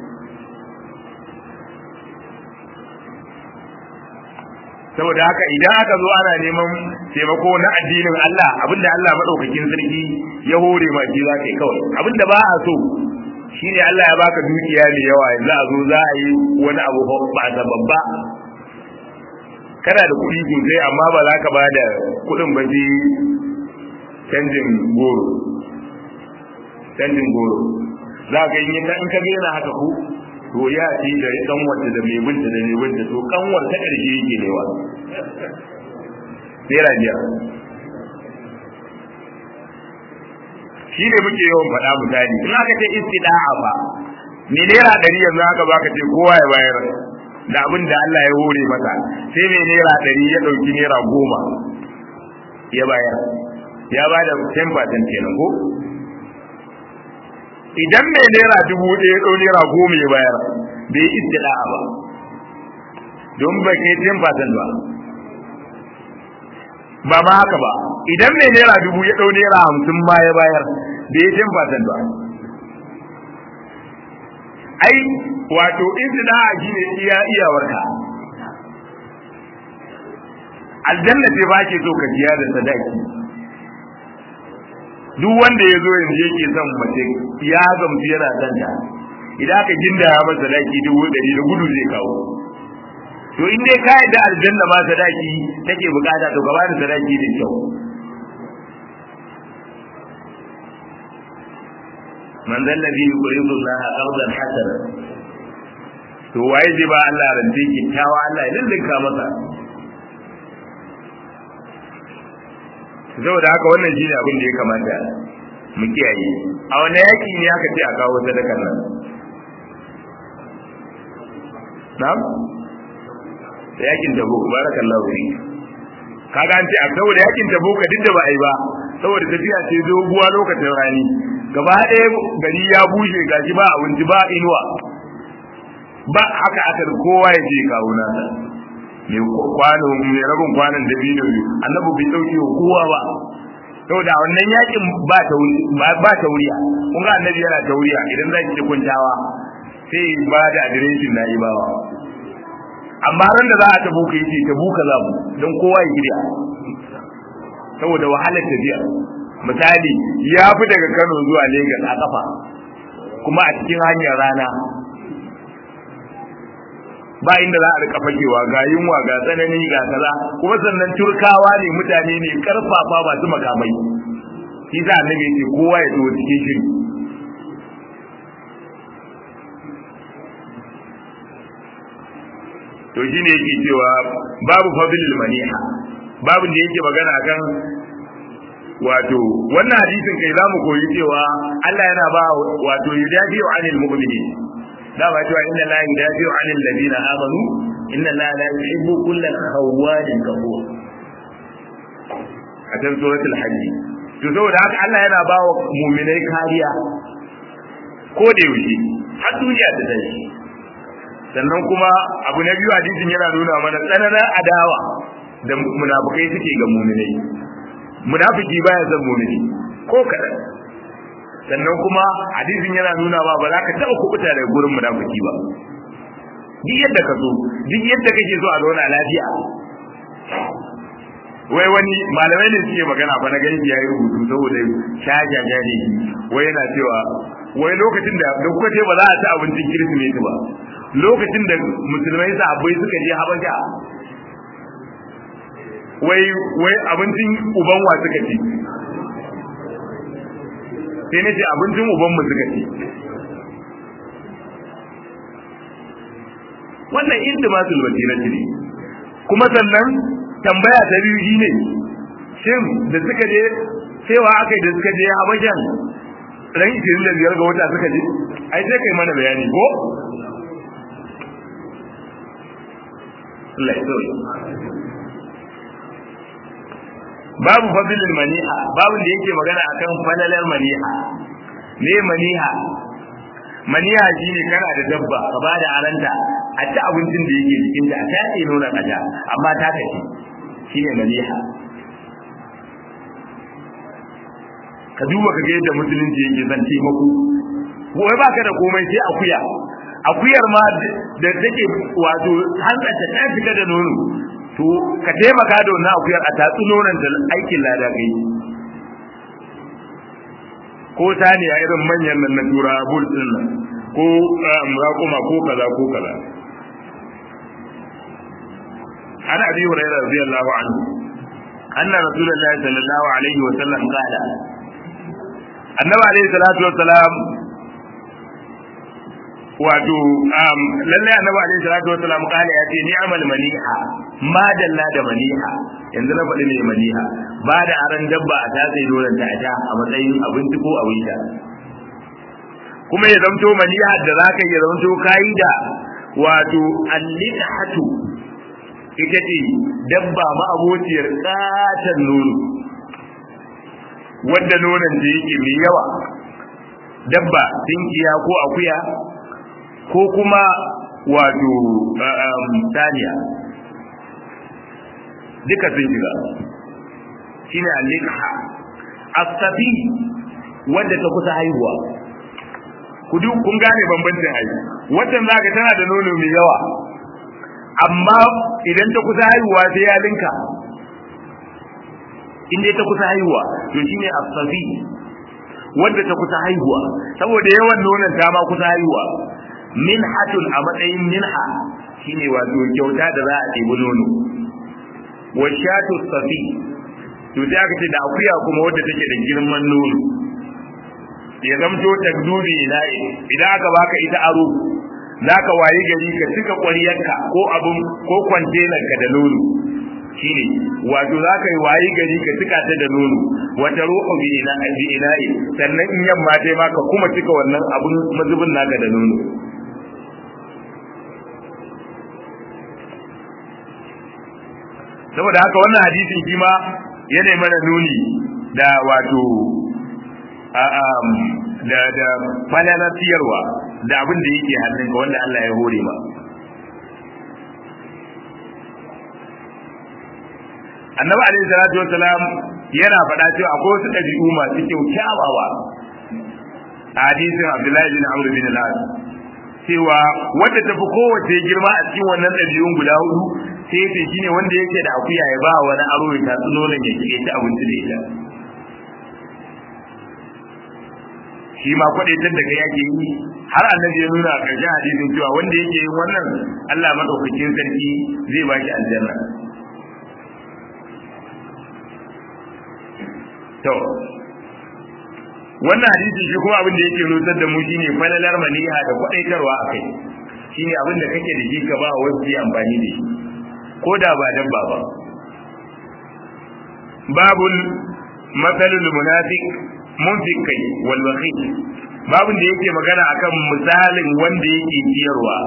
[SPEAKER 1] saboda haka idan aka zo ana neman taimako na addinin Allah abinda Allah madaukakin sarki ya hore ma shi zaka yi kawai abinda ba a so shine Allah ya baka dukiya mai yawa yanzu a zo za a yi wani abu ba ta babba kana da kuɗi sosai amma ba za ka ba da kuɗin ba sai canjin goro canjin goro za ka yi ta in ka gina haka ku to ya ci da kanwarta da mai binta da mai binta to kanwar ta ƙarshe yake newa naira biyar shi ne muke yawan faɗa misali in aka ce istida'a ba me naira ɗari yanzu haka ba ka ce kowa ya bayar da abin da Allah ya hore masa sai mai naira ɗari ya ɗauki naira goma ya bayar ya ba da ten percent kenan ko idan mai naira dubu ɗaya ya ɗau naira goma ya bayar bai yi istida'a ba don ba kai ten percent ba ba ma haka ba idan mai naira dubu ya ɗau naira hamsin ma ya bayar bai yi ten percent ba ai wato istida'a shine iya iyawarka aljanna ce ba ke so ka biya da sadaki duk wanda ya zo yanzu yake son mace ya gamsu yana son ta idan aka ginda ya masa sadaki dubu ɗari da gudu zai kawo to in dai ka yadda aljanna ma sadaki take bukata to ka ba da sadaki da kyau man zan ladhi yuridu Allah qardan hasana to waye zai ba Allah rance kyakkyawa Allah ya dindinka masa saboda haka wannan shine abin da ya kamata mu kiyaye a wani yaki ne aka ce a kawo sadakan nan na'am yakin Tabuk barakallahu fi kaga an ce a saboda yakin Tabuk duk da ba ai ba saboda tafiya ce doguwa lokacin rani gaba ɗaya gari ya bushe gashi ba abinci ba inuwa ba haka aka kowa ya je kawo nasa mai kwano mai rabin kwanan da biyu annabi bai dauke kowa ba saboda wannan yakin ba tauri ba tauriya kun ga annabi yana tauriya idan zaki ci kuntawa sai ba da adireshin na ibawa amma ran da za a tabuka yace tabuka za mu don kowa ya gida saboda wahalar tafiya misali ya fi daga Kano zuwa Lagos a kafa kuma a cikin hanyar rana ba inda za a rika fakewa ga yunwa ga tsanani ga kaza kuma sannan turkawa ne mutane ne karfafa masu makamai shi za annabi yace kowa ya zo cikin shiri to shine yake cewa babu fadlil maniha babu da yake magana kan wato wannan hadisin kai zamu koyi cewa Allah yana ba wato yudafi'u 'anil mu'minin da ba cewa inna la yudafi'u 'anil ladina amanu inna la la yuhibbu kulla khawwanin kafur a cikin suratul hajj to saboda haka Allah yana ba wa mu'minai kariya ko da yaushe har duniya ta tashi sannan kuma abu na biyu hadisin yana nuna mana tsananin adawa da munafikai suke ga mu'minai munafiki baya son mu'mini ko kadan sannan kuma hadisin yana nuna ba ba za ka taba kubuta daga gurin munafiki ba duk yadda ka so duk yadda kake so a zauna lafiya wai wani malamai ne suke magana fa na gani yayi rubutu saboda shaja jani wai yana cewa wai lokacin da da kuka ce ba za a ci abincin kirsimeti ba lokacin da musulmai sahabbai suka je habasha wai wai abincin uban wa suka ci sai nace abincin uban mu suka ci wannan intimatul basirati ne kuma sannan tambaya ta biyu shine shin da suka je cewa akai da suka je habashan ran ishirin da biyar ga wata suka je ai sai kai mana bayani ko Allah ya tsare babu fadilul maniha babu da yake magana akan falalar maniha me maniha maniha shine kana da dabba ka bada aranta a ci abincin da yake cikin ta ta ce nuna kaja amma ta kace shine maniha ka duba ka ga yadda musulunci yake zan taimako wai baka da komai sai akuya akuyar ma da take wato hanzarta ta fita da nono to ka taimaka da wannan akuyar a tatsu nonon da aikin lada kai ko tani a irin manyan nan na tura bul din nan ko raƙuma ko kaza ko kaza ana abi hurairah radiyallahu anhu anna rasulullahi sallallahu alaihi wa sallam qala annabi alaihi salatu wa salam wato lalle annabi alaihi salatu wa salam qala ya ce ni'mal maniha ma dalla da maniha yanzu na faɗi ne maniha ba da aran dabba a tatse doron ta a a matsayin abinci ko abin sha kuma ya zamto maniha da zaka yi zamto kai da wato al-lidhatu ita ce dabba ma abociyar katan nono wanda nonon da yake mai yawa dabba dinkiya ko akuya ko kuma wato saniya duka sun shiga shine al-lidha as-sabi wanda ta kusa haihuwa ku duk kun gane bambancin haihuwa wannan zaka tana da nono mai yawa amma idan ta kusa haihuwa sai ya linka in dai ta kusa haihuwa to shine as-sabi wanda ta kusa haihuwa saboda yawan nonon ta ma kusa haihuwa minhatun a matsayin minha shine wato kyauta da za a ɗebi nono wa shatu safi to sai aka ce da akuya kuma wadda take da girman nono ya zamto takdubi ilahi idan aka baka ita aro zaka wayi gari ka cika ƙwariyarka ko abun ko kwantenar ka da nono shine wato zaka yi wayi gari ka cika ta da nono wata ruhu bi ilahi bi ilahi sannan in yamma dai ma ka kuma cika wannan abun mazubin naka da nono saboda haka wannan hadisin shi ma yana mana nuni da wato da da falalar siyarwa da abin da yake hannunka wanda Allah ya hore ma annabi alaihi salatu wasalam yana faɗa cewa akwai wasu ɗabi'u masu kyau kyawawa a hadisin Abdullahi bin Amr bin al-As cewa wanda tafi kowace girma a cikin wannan ɗabi'un guda hudu sai yace shine wanda yake da akuya ya ba wani aro ya tatsi nonon ya ke ta abinci da ita shi ma kwadaitar da kai yake yi har annabi ya nuna a ƙarshen hadisin cewa wanda yake yin wannan Allah madaukakin sarki zai ba shi aljanna to wannan hadisi shi kuma abin da yake nutsar da mu shine falalar maniha da kwadaitarwa akai shine abin da kake da shi ka ba wasu amfani da shi ko da ba dabba ba babul masalul munafiq munfiq kai wal bakhil babun da yake magana akan misalin wanda yake ciyarwa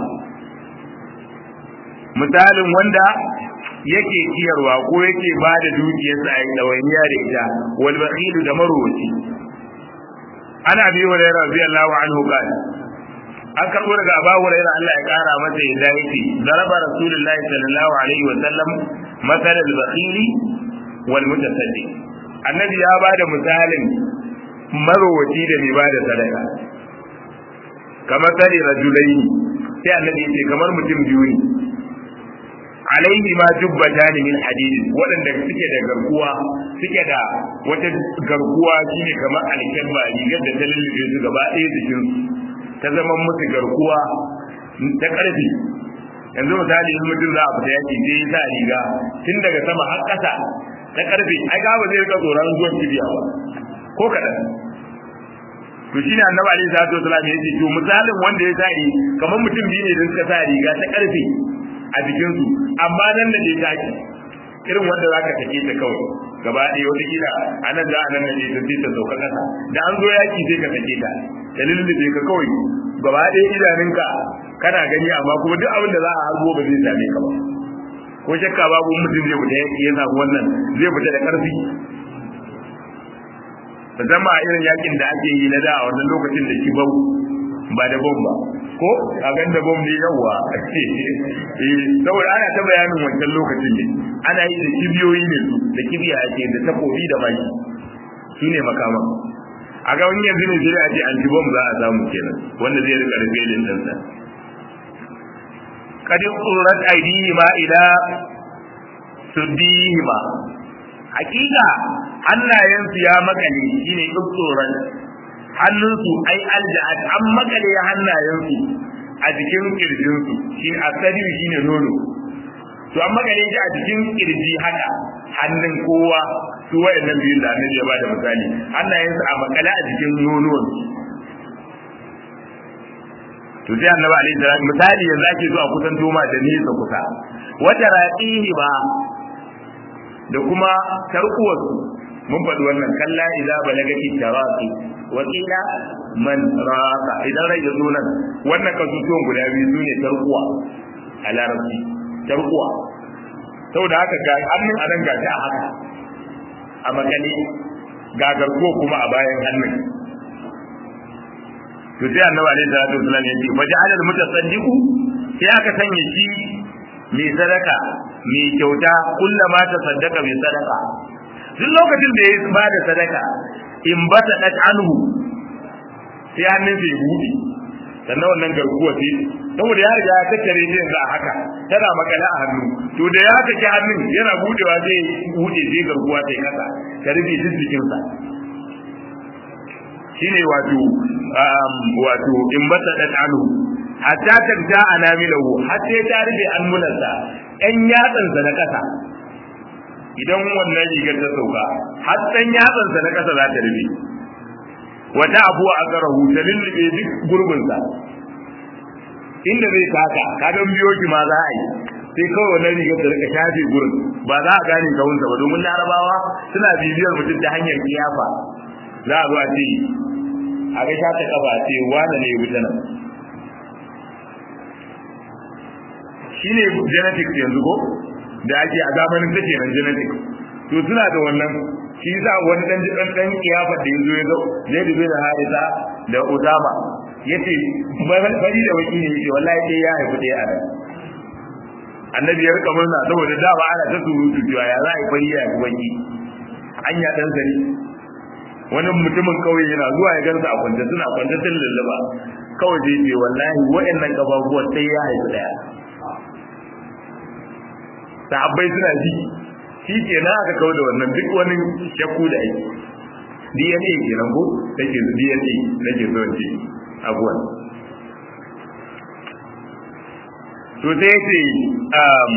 [SPEAKER 1] misalin wanda yake ciyarwa ko yake ba da dukiyarsa a dawainiya da ita wal bakhil da marwaci ana bi wa radiyallahu anhu qala an karbo daga Abu Hurairah Allah ya kara masa yadda yake daraba rasulullahi sallallahu alaihi wa sallam masal al-bakhil wal mutasaddiq annabi ya bada misalin marwaci da mai bada sadaka kamar tare rajulaini sai annabi ya ce kamar mutum biyu ne alaihi ma jubbatan min hadid wadanda suke da garkuwa suke da wata garkuwa shine kamar alkabba rigar da dalilin su gaba ɗaya jikin ta zama musu garkuwa ta ƙarfi yanzu misali in mutum za a fita yaki sai ya sa riga tun daga sama har ƙasa ta ƙarfi ai ga ba zai rika tsoron zuwan kibiya ba ko kaɗan to shine annabi alaihi salatu wasallam ya ce to misalin wanda ya sa kamar mutum biyu ne da suka sa riga ta ƙarfi a jikin su amma nan da ke taki irin wanda zaka take ta kawai gaba ɗaya wata kila a nan za a nan ne ta ta sauka ƙasa da an zo yaki sai ka take ta dalilin da ka kawai gaba ɗaya idanunka kana gani amma kuma duk abin da za a harbo ba zai same ka ba ko shakka babu mutum zai fita yaki ya samu wannan zai fita da ƙarfi zama a irin yakin da ake yi na da a wannan lokacin da kibau ba da bomba ko a gan da bomba yawa eh saboda ana ta bayanin wancan lokacin ne ana yi da kibiyoyi ne su da kibiya ake da takobi da mai shine makaman a ga wani yanzu ne sai a ce antibom za a samu kenan wanda zai rika rufe din sa kadi qurat aidihi ma ila sudihi ma hakika hannayensu ya makale shine tsoron hannunsu ai alja'at an makale hannayensu a jikin kirjinsu shi asali shine nono to an makale shi a cikin kirji haka hannun kowa su wayannan biyun da annabi ya bada misali hannayensu a makale a cikin nonuwan to sai annabi alaihi salam misali yanzu ake so a kusan toma da nesa kusa wata raqihi ba da kuma tarkuwar mun faɗi wannan kalla idza balagati taraqi wa qila man raqa idan rai da sunan wannan kasusuwan guda biyu sune tarkuwa a larabci tarkuwa saboda haka ga hannun anan gashi a haka a makale ga garko kuma a bayan hannun to sai annabi alaihi salatu wasallam ya ce faja'al al-mutasaddiqu sai aka sanya shi mai sadaka mai kyauta kullama ta sadaka mai sadaka duk lokacin da ya ba da sadaka in bata dat anhu sai hannun sai buɗe sannan wannan garkuwa sai saboda ya riga ya tattare shi yanzu a haka tana makale a hannu to da ya saki hannun yana budewa zai buɗe sai garkuwa sai kasa ta rufe duk jikinsa shine wato wato in bata dat anhu hatta tabta anamilahu har sai ta rufe anmulansa ɗan yatsansa na kasa idan wannan rigar ta sauka har ɗan yatsansa na kasa za ta rufe wata abu a karahu ta lullube duk gurbinsa inda zai taka kadan biyo ki ma za a yi sai kawai wannan rigar ta rika shafe gurin ba za a gane kawunsa ba domin larabawa suna bibiyar mutum ta hanyar kiyafa za a zo a ce a ga shata kafa ce wane ne ya wuce nan shine genetics yanzu ko da ake a zamanin take nan genetics to suna da wannan shi yasa wani dan dan dan kiyafa da yazo yazo zai dube da Harisa da Usama yace bari da waki ne yace wallahi dai ya haifu dai a nan annabi ya rika murna saboda da ba ana ta surutu cewa ya za a yi bari ya haifu waki anya dan sani wani mutumin kauye yana zuwa ya gansa a kwance suna kwance sun lallaba kawai dai ce wallahi wayannan gababuwa sai ya haifu daya sahabbai suna ji shi ke na aka kawo da wannan duk wani shakku da ake D N A ke nan ko take D N A nake so ce abuwan to sai ce um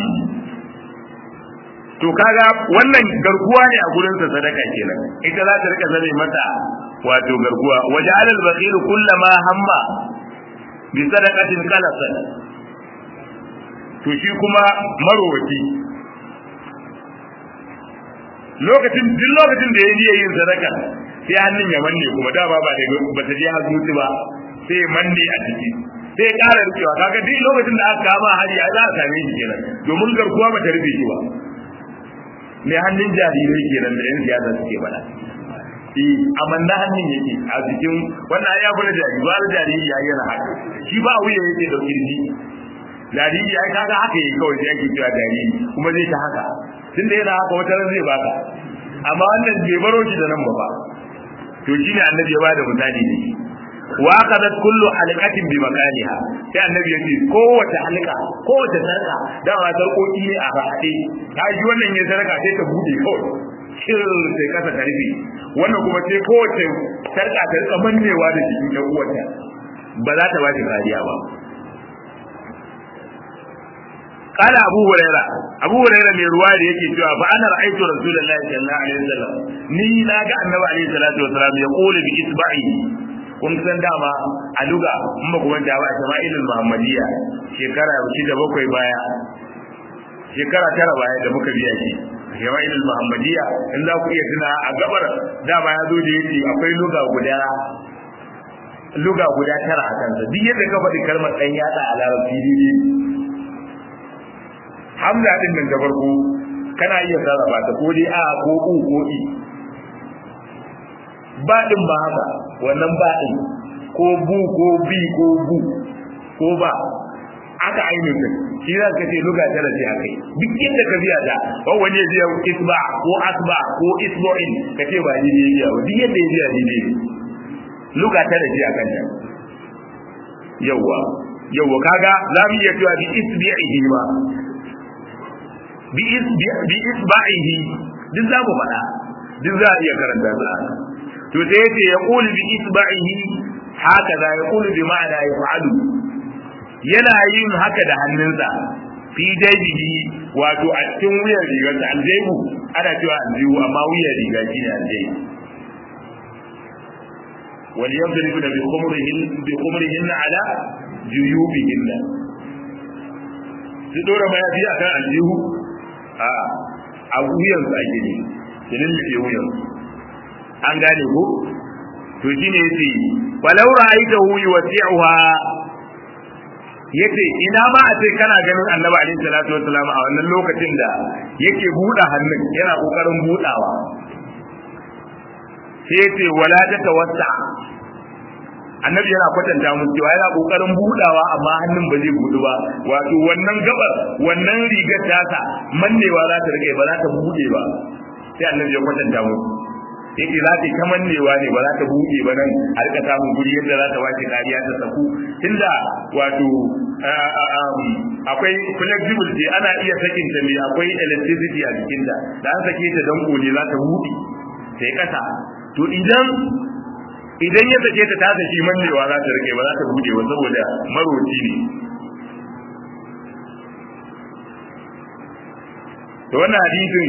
[SPEAKER 1] to kaga wannan garkuwa ne a gurin sa sadaka kenan ita za ta rika zame mata wato garkuwa waja'al al-bakhil kullama hamma bi sadaqatin qalasa to shi kuma marwaci lokacin duk lokacin da ya yi yin sadaka sai hannun ya manne kuma dama ba da ba ta je hazuci ba sai ya manne a ciki sai ya ƙara rikewa kaga duk lokacin da aka kama hari a za a same shi kenan domin garkuwa ba ta rufe shi ba mai hannun jarirai kenan da yan siyasa suke faɗa eh amma na hannun yake a cikin wannan ya bada jariri ba jariri ya yana haka shi ba wuya yake da kirji jariri ai kaga haka yake kawai sai ake cewa jariri kuma zai ta haka tunda yana haka wata ran zai baka amma wannan bai baro shi da nan ba to shine annabi ya bada misali ne wa qadat kullu halqatin bi makaniha sai annabi ya ce kowace halqa kowace sarka da ma sarkoki ne a haɗe ta ji wannan ya sarka sai ta bude kawai shir sai kasa karfi wannan kuma sai kowace sarka ta rika mannewa da jikin ɗan uwarta ba za ta ba shi kariya ba قال أبو هريرة أبو هريرة من رواية يكي جوا فأنا رأيت رسول الله صلى الله عليه وسلم ني لاقى النبي عليه الصلاة والسلام يقول بإصبعه kun san dama a luga in ba ku manta ba a Shama'ilul Muhammadiyya shekara shida bakwai baya shekara tara baya da muka biya shi Shama'ilul Muhammadiyya in za ku iya tuna a gabar dama ya zo da yace akwai luga guda luga guda tara a kansa duk yadda ka faɗi kalmar ɗan yatsa a larabci ne hamza din nan da farko kana iya sarrafa ta ko dai a ko u ko i ba din ba haka wannan ba din ko bu ko bi ko bu ko ba aka ainihin din shi za ka ce luga tara ce akai duk inda ka biya ta ba wani ya biya isba ko asba ko isbu'in ka ce ba ni ne ya biya duk yadda ya biya ni ne luga tara ce akan ta yawa yawa kaga za mu iya cewa bi isbi'ihi ma bi isba'ihi duk za mu faɗa duk za a iya karanta su haka to sai yace ya qulu bi isba'ihi haka za ya qulu bi ma'ana ya fa'alu yana yin haka da hannunsa fi jaybihi wato a cikin wuyan rigar sa aljaybu ana cewa aljihu amma wuyan riga shine aljaybu wal yadribuna bi khumrihin bi khumrihin ala juyubihin su dora mayafi akan aljihu a a wuyan sa ake ne kinin da wuyan an gane ko to shine yace walau ra'aytahu yuwasi'uha yace ina ma a ce kana ganin Annabi alaihi salatu wassalam a wannan lokacin da yake buɗe hannun yana kokarin budawa sai yace wala ta tawassa Annabi yana kwatanta mu cewa yana kokarin budawa amma hannun ba zai budu ba wato wannan gabar wannan rigar tasa mannewa za ta rike ba za ta bude ba sai Annabi ya kwatanta mu yake za ta ta mannewa ne ba za ta buɗe ba nan a rika samun guri yadda za ta wace kariya ta saku tunda wato akwai flexible ce ana iya sakin ta ne akwai electricity a jikin ta da an sake ta danko ne za ta buɗe sai kasa to idan idan ya sake ta ta saki mannewa za ta rike ba za ta buɗe ba saboda maroci ne to wannan hadisin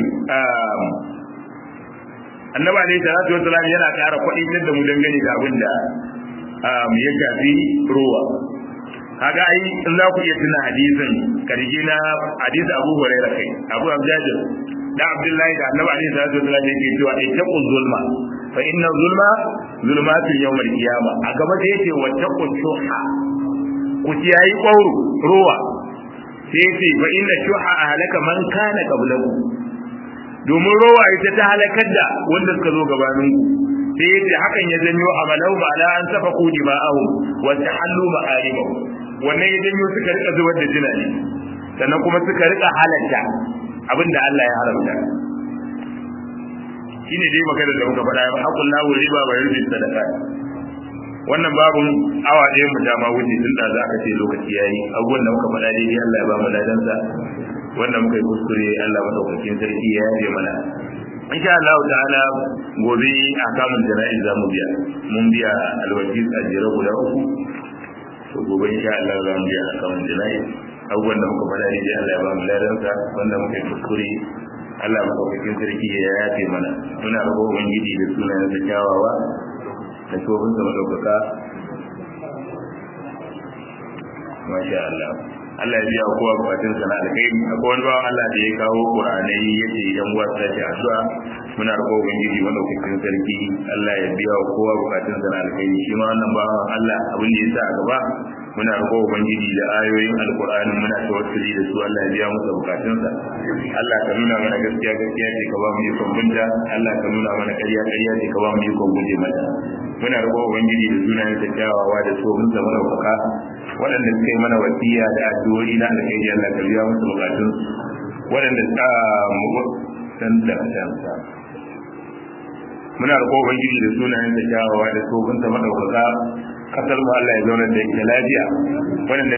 [SPEAKER 1] annabi alayhi salatu wassalam yana ƙara kwaɗin da mu dangane da abin da ya shafi ruwa kaga ai in za ku iya tuna hadisin karje na hadisi Abu Hurairah kai Abu Abdajir da Abdullahi da annabi alayhi salatu wassalam yake cewa ittaqu zulma fa inna zulma zulmatul yawm al-qiyamah a gaba da yake wattaqu shuha ku kiyayi ƙwauro ruwa sai yace fa inna shuha ahlaka man kana qablakum domin rowa ita ta halakar da wanda suka zo gabanin ku sai yace hakan ya janyo amalau ba la an safa ku dima'ahu wa tahallu ma'arimahu wannan ya janyo suka rika zubar da jinani sannan kuma suka rika halatta abinda Allah ya haramta shine dai magana da muka faɗa ya haƙul lahu riba wa yurbi sadaqat wannan babun awa ɗaya mu dama wuce tun da za ka ce lokaci yayi abubuwan da muka faɗa dai Allah ya ba mu ladansa wannan muka yi kuskure Allah madaukakin sarki ya yaje mana insha Allah ta'ala gobe a kamun jana'iz za mu biya mun biya alwajis a jere guda uku to gobe insha Allah za mu biya a kamun jana'iz abubuwan da muka faɗa dai Allah ya ba mu ladansa wanda muka yi kuskure Allah madaukakin sarki ya yaje mana muna roƙon ubangiji da sunayen sa kyawawa da tsohon sa madaukaka masha Allah Allah ya biya kowa bukatun sa na alkhairi akwai wani bawan Allah da ya kawo Qur'anai yace idan uwa ta ce addu'a muna roƙon ubangiji wanda kuke sarki Allah ya biya kowa bukatun sa na alkhairi shi ma wannan bawan Allah abin da yasa a gaba muna roƙon ubangiji da ayoyin alqur'ani muna tawassuli da su Allah ya biya masa bukatun sa Allah ka nuna mana gaskiya gaskiya ce ka ba mu ikon binta Allah ka nuna mana ƙarya ƙarya ce ka ba mu ikon guje mata muna roƙon ubangiji da sunayen sa kyawawa da tsohon sa madaukaka waɗanda suka yi mana wasiya da addu'o'i na alkhairi Allah ka biya musu bukatun waɗanda ta san da kansa muna roƙon ubangiji da sunayen sa kyawawa da tsohon sa madaukaka kasar mu Allah ya zauna da ita lafiya waɗanda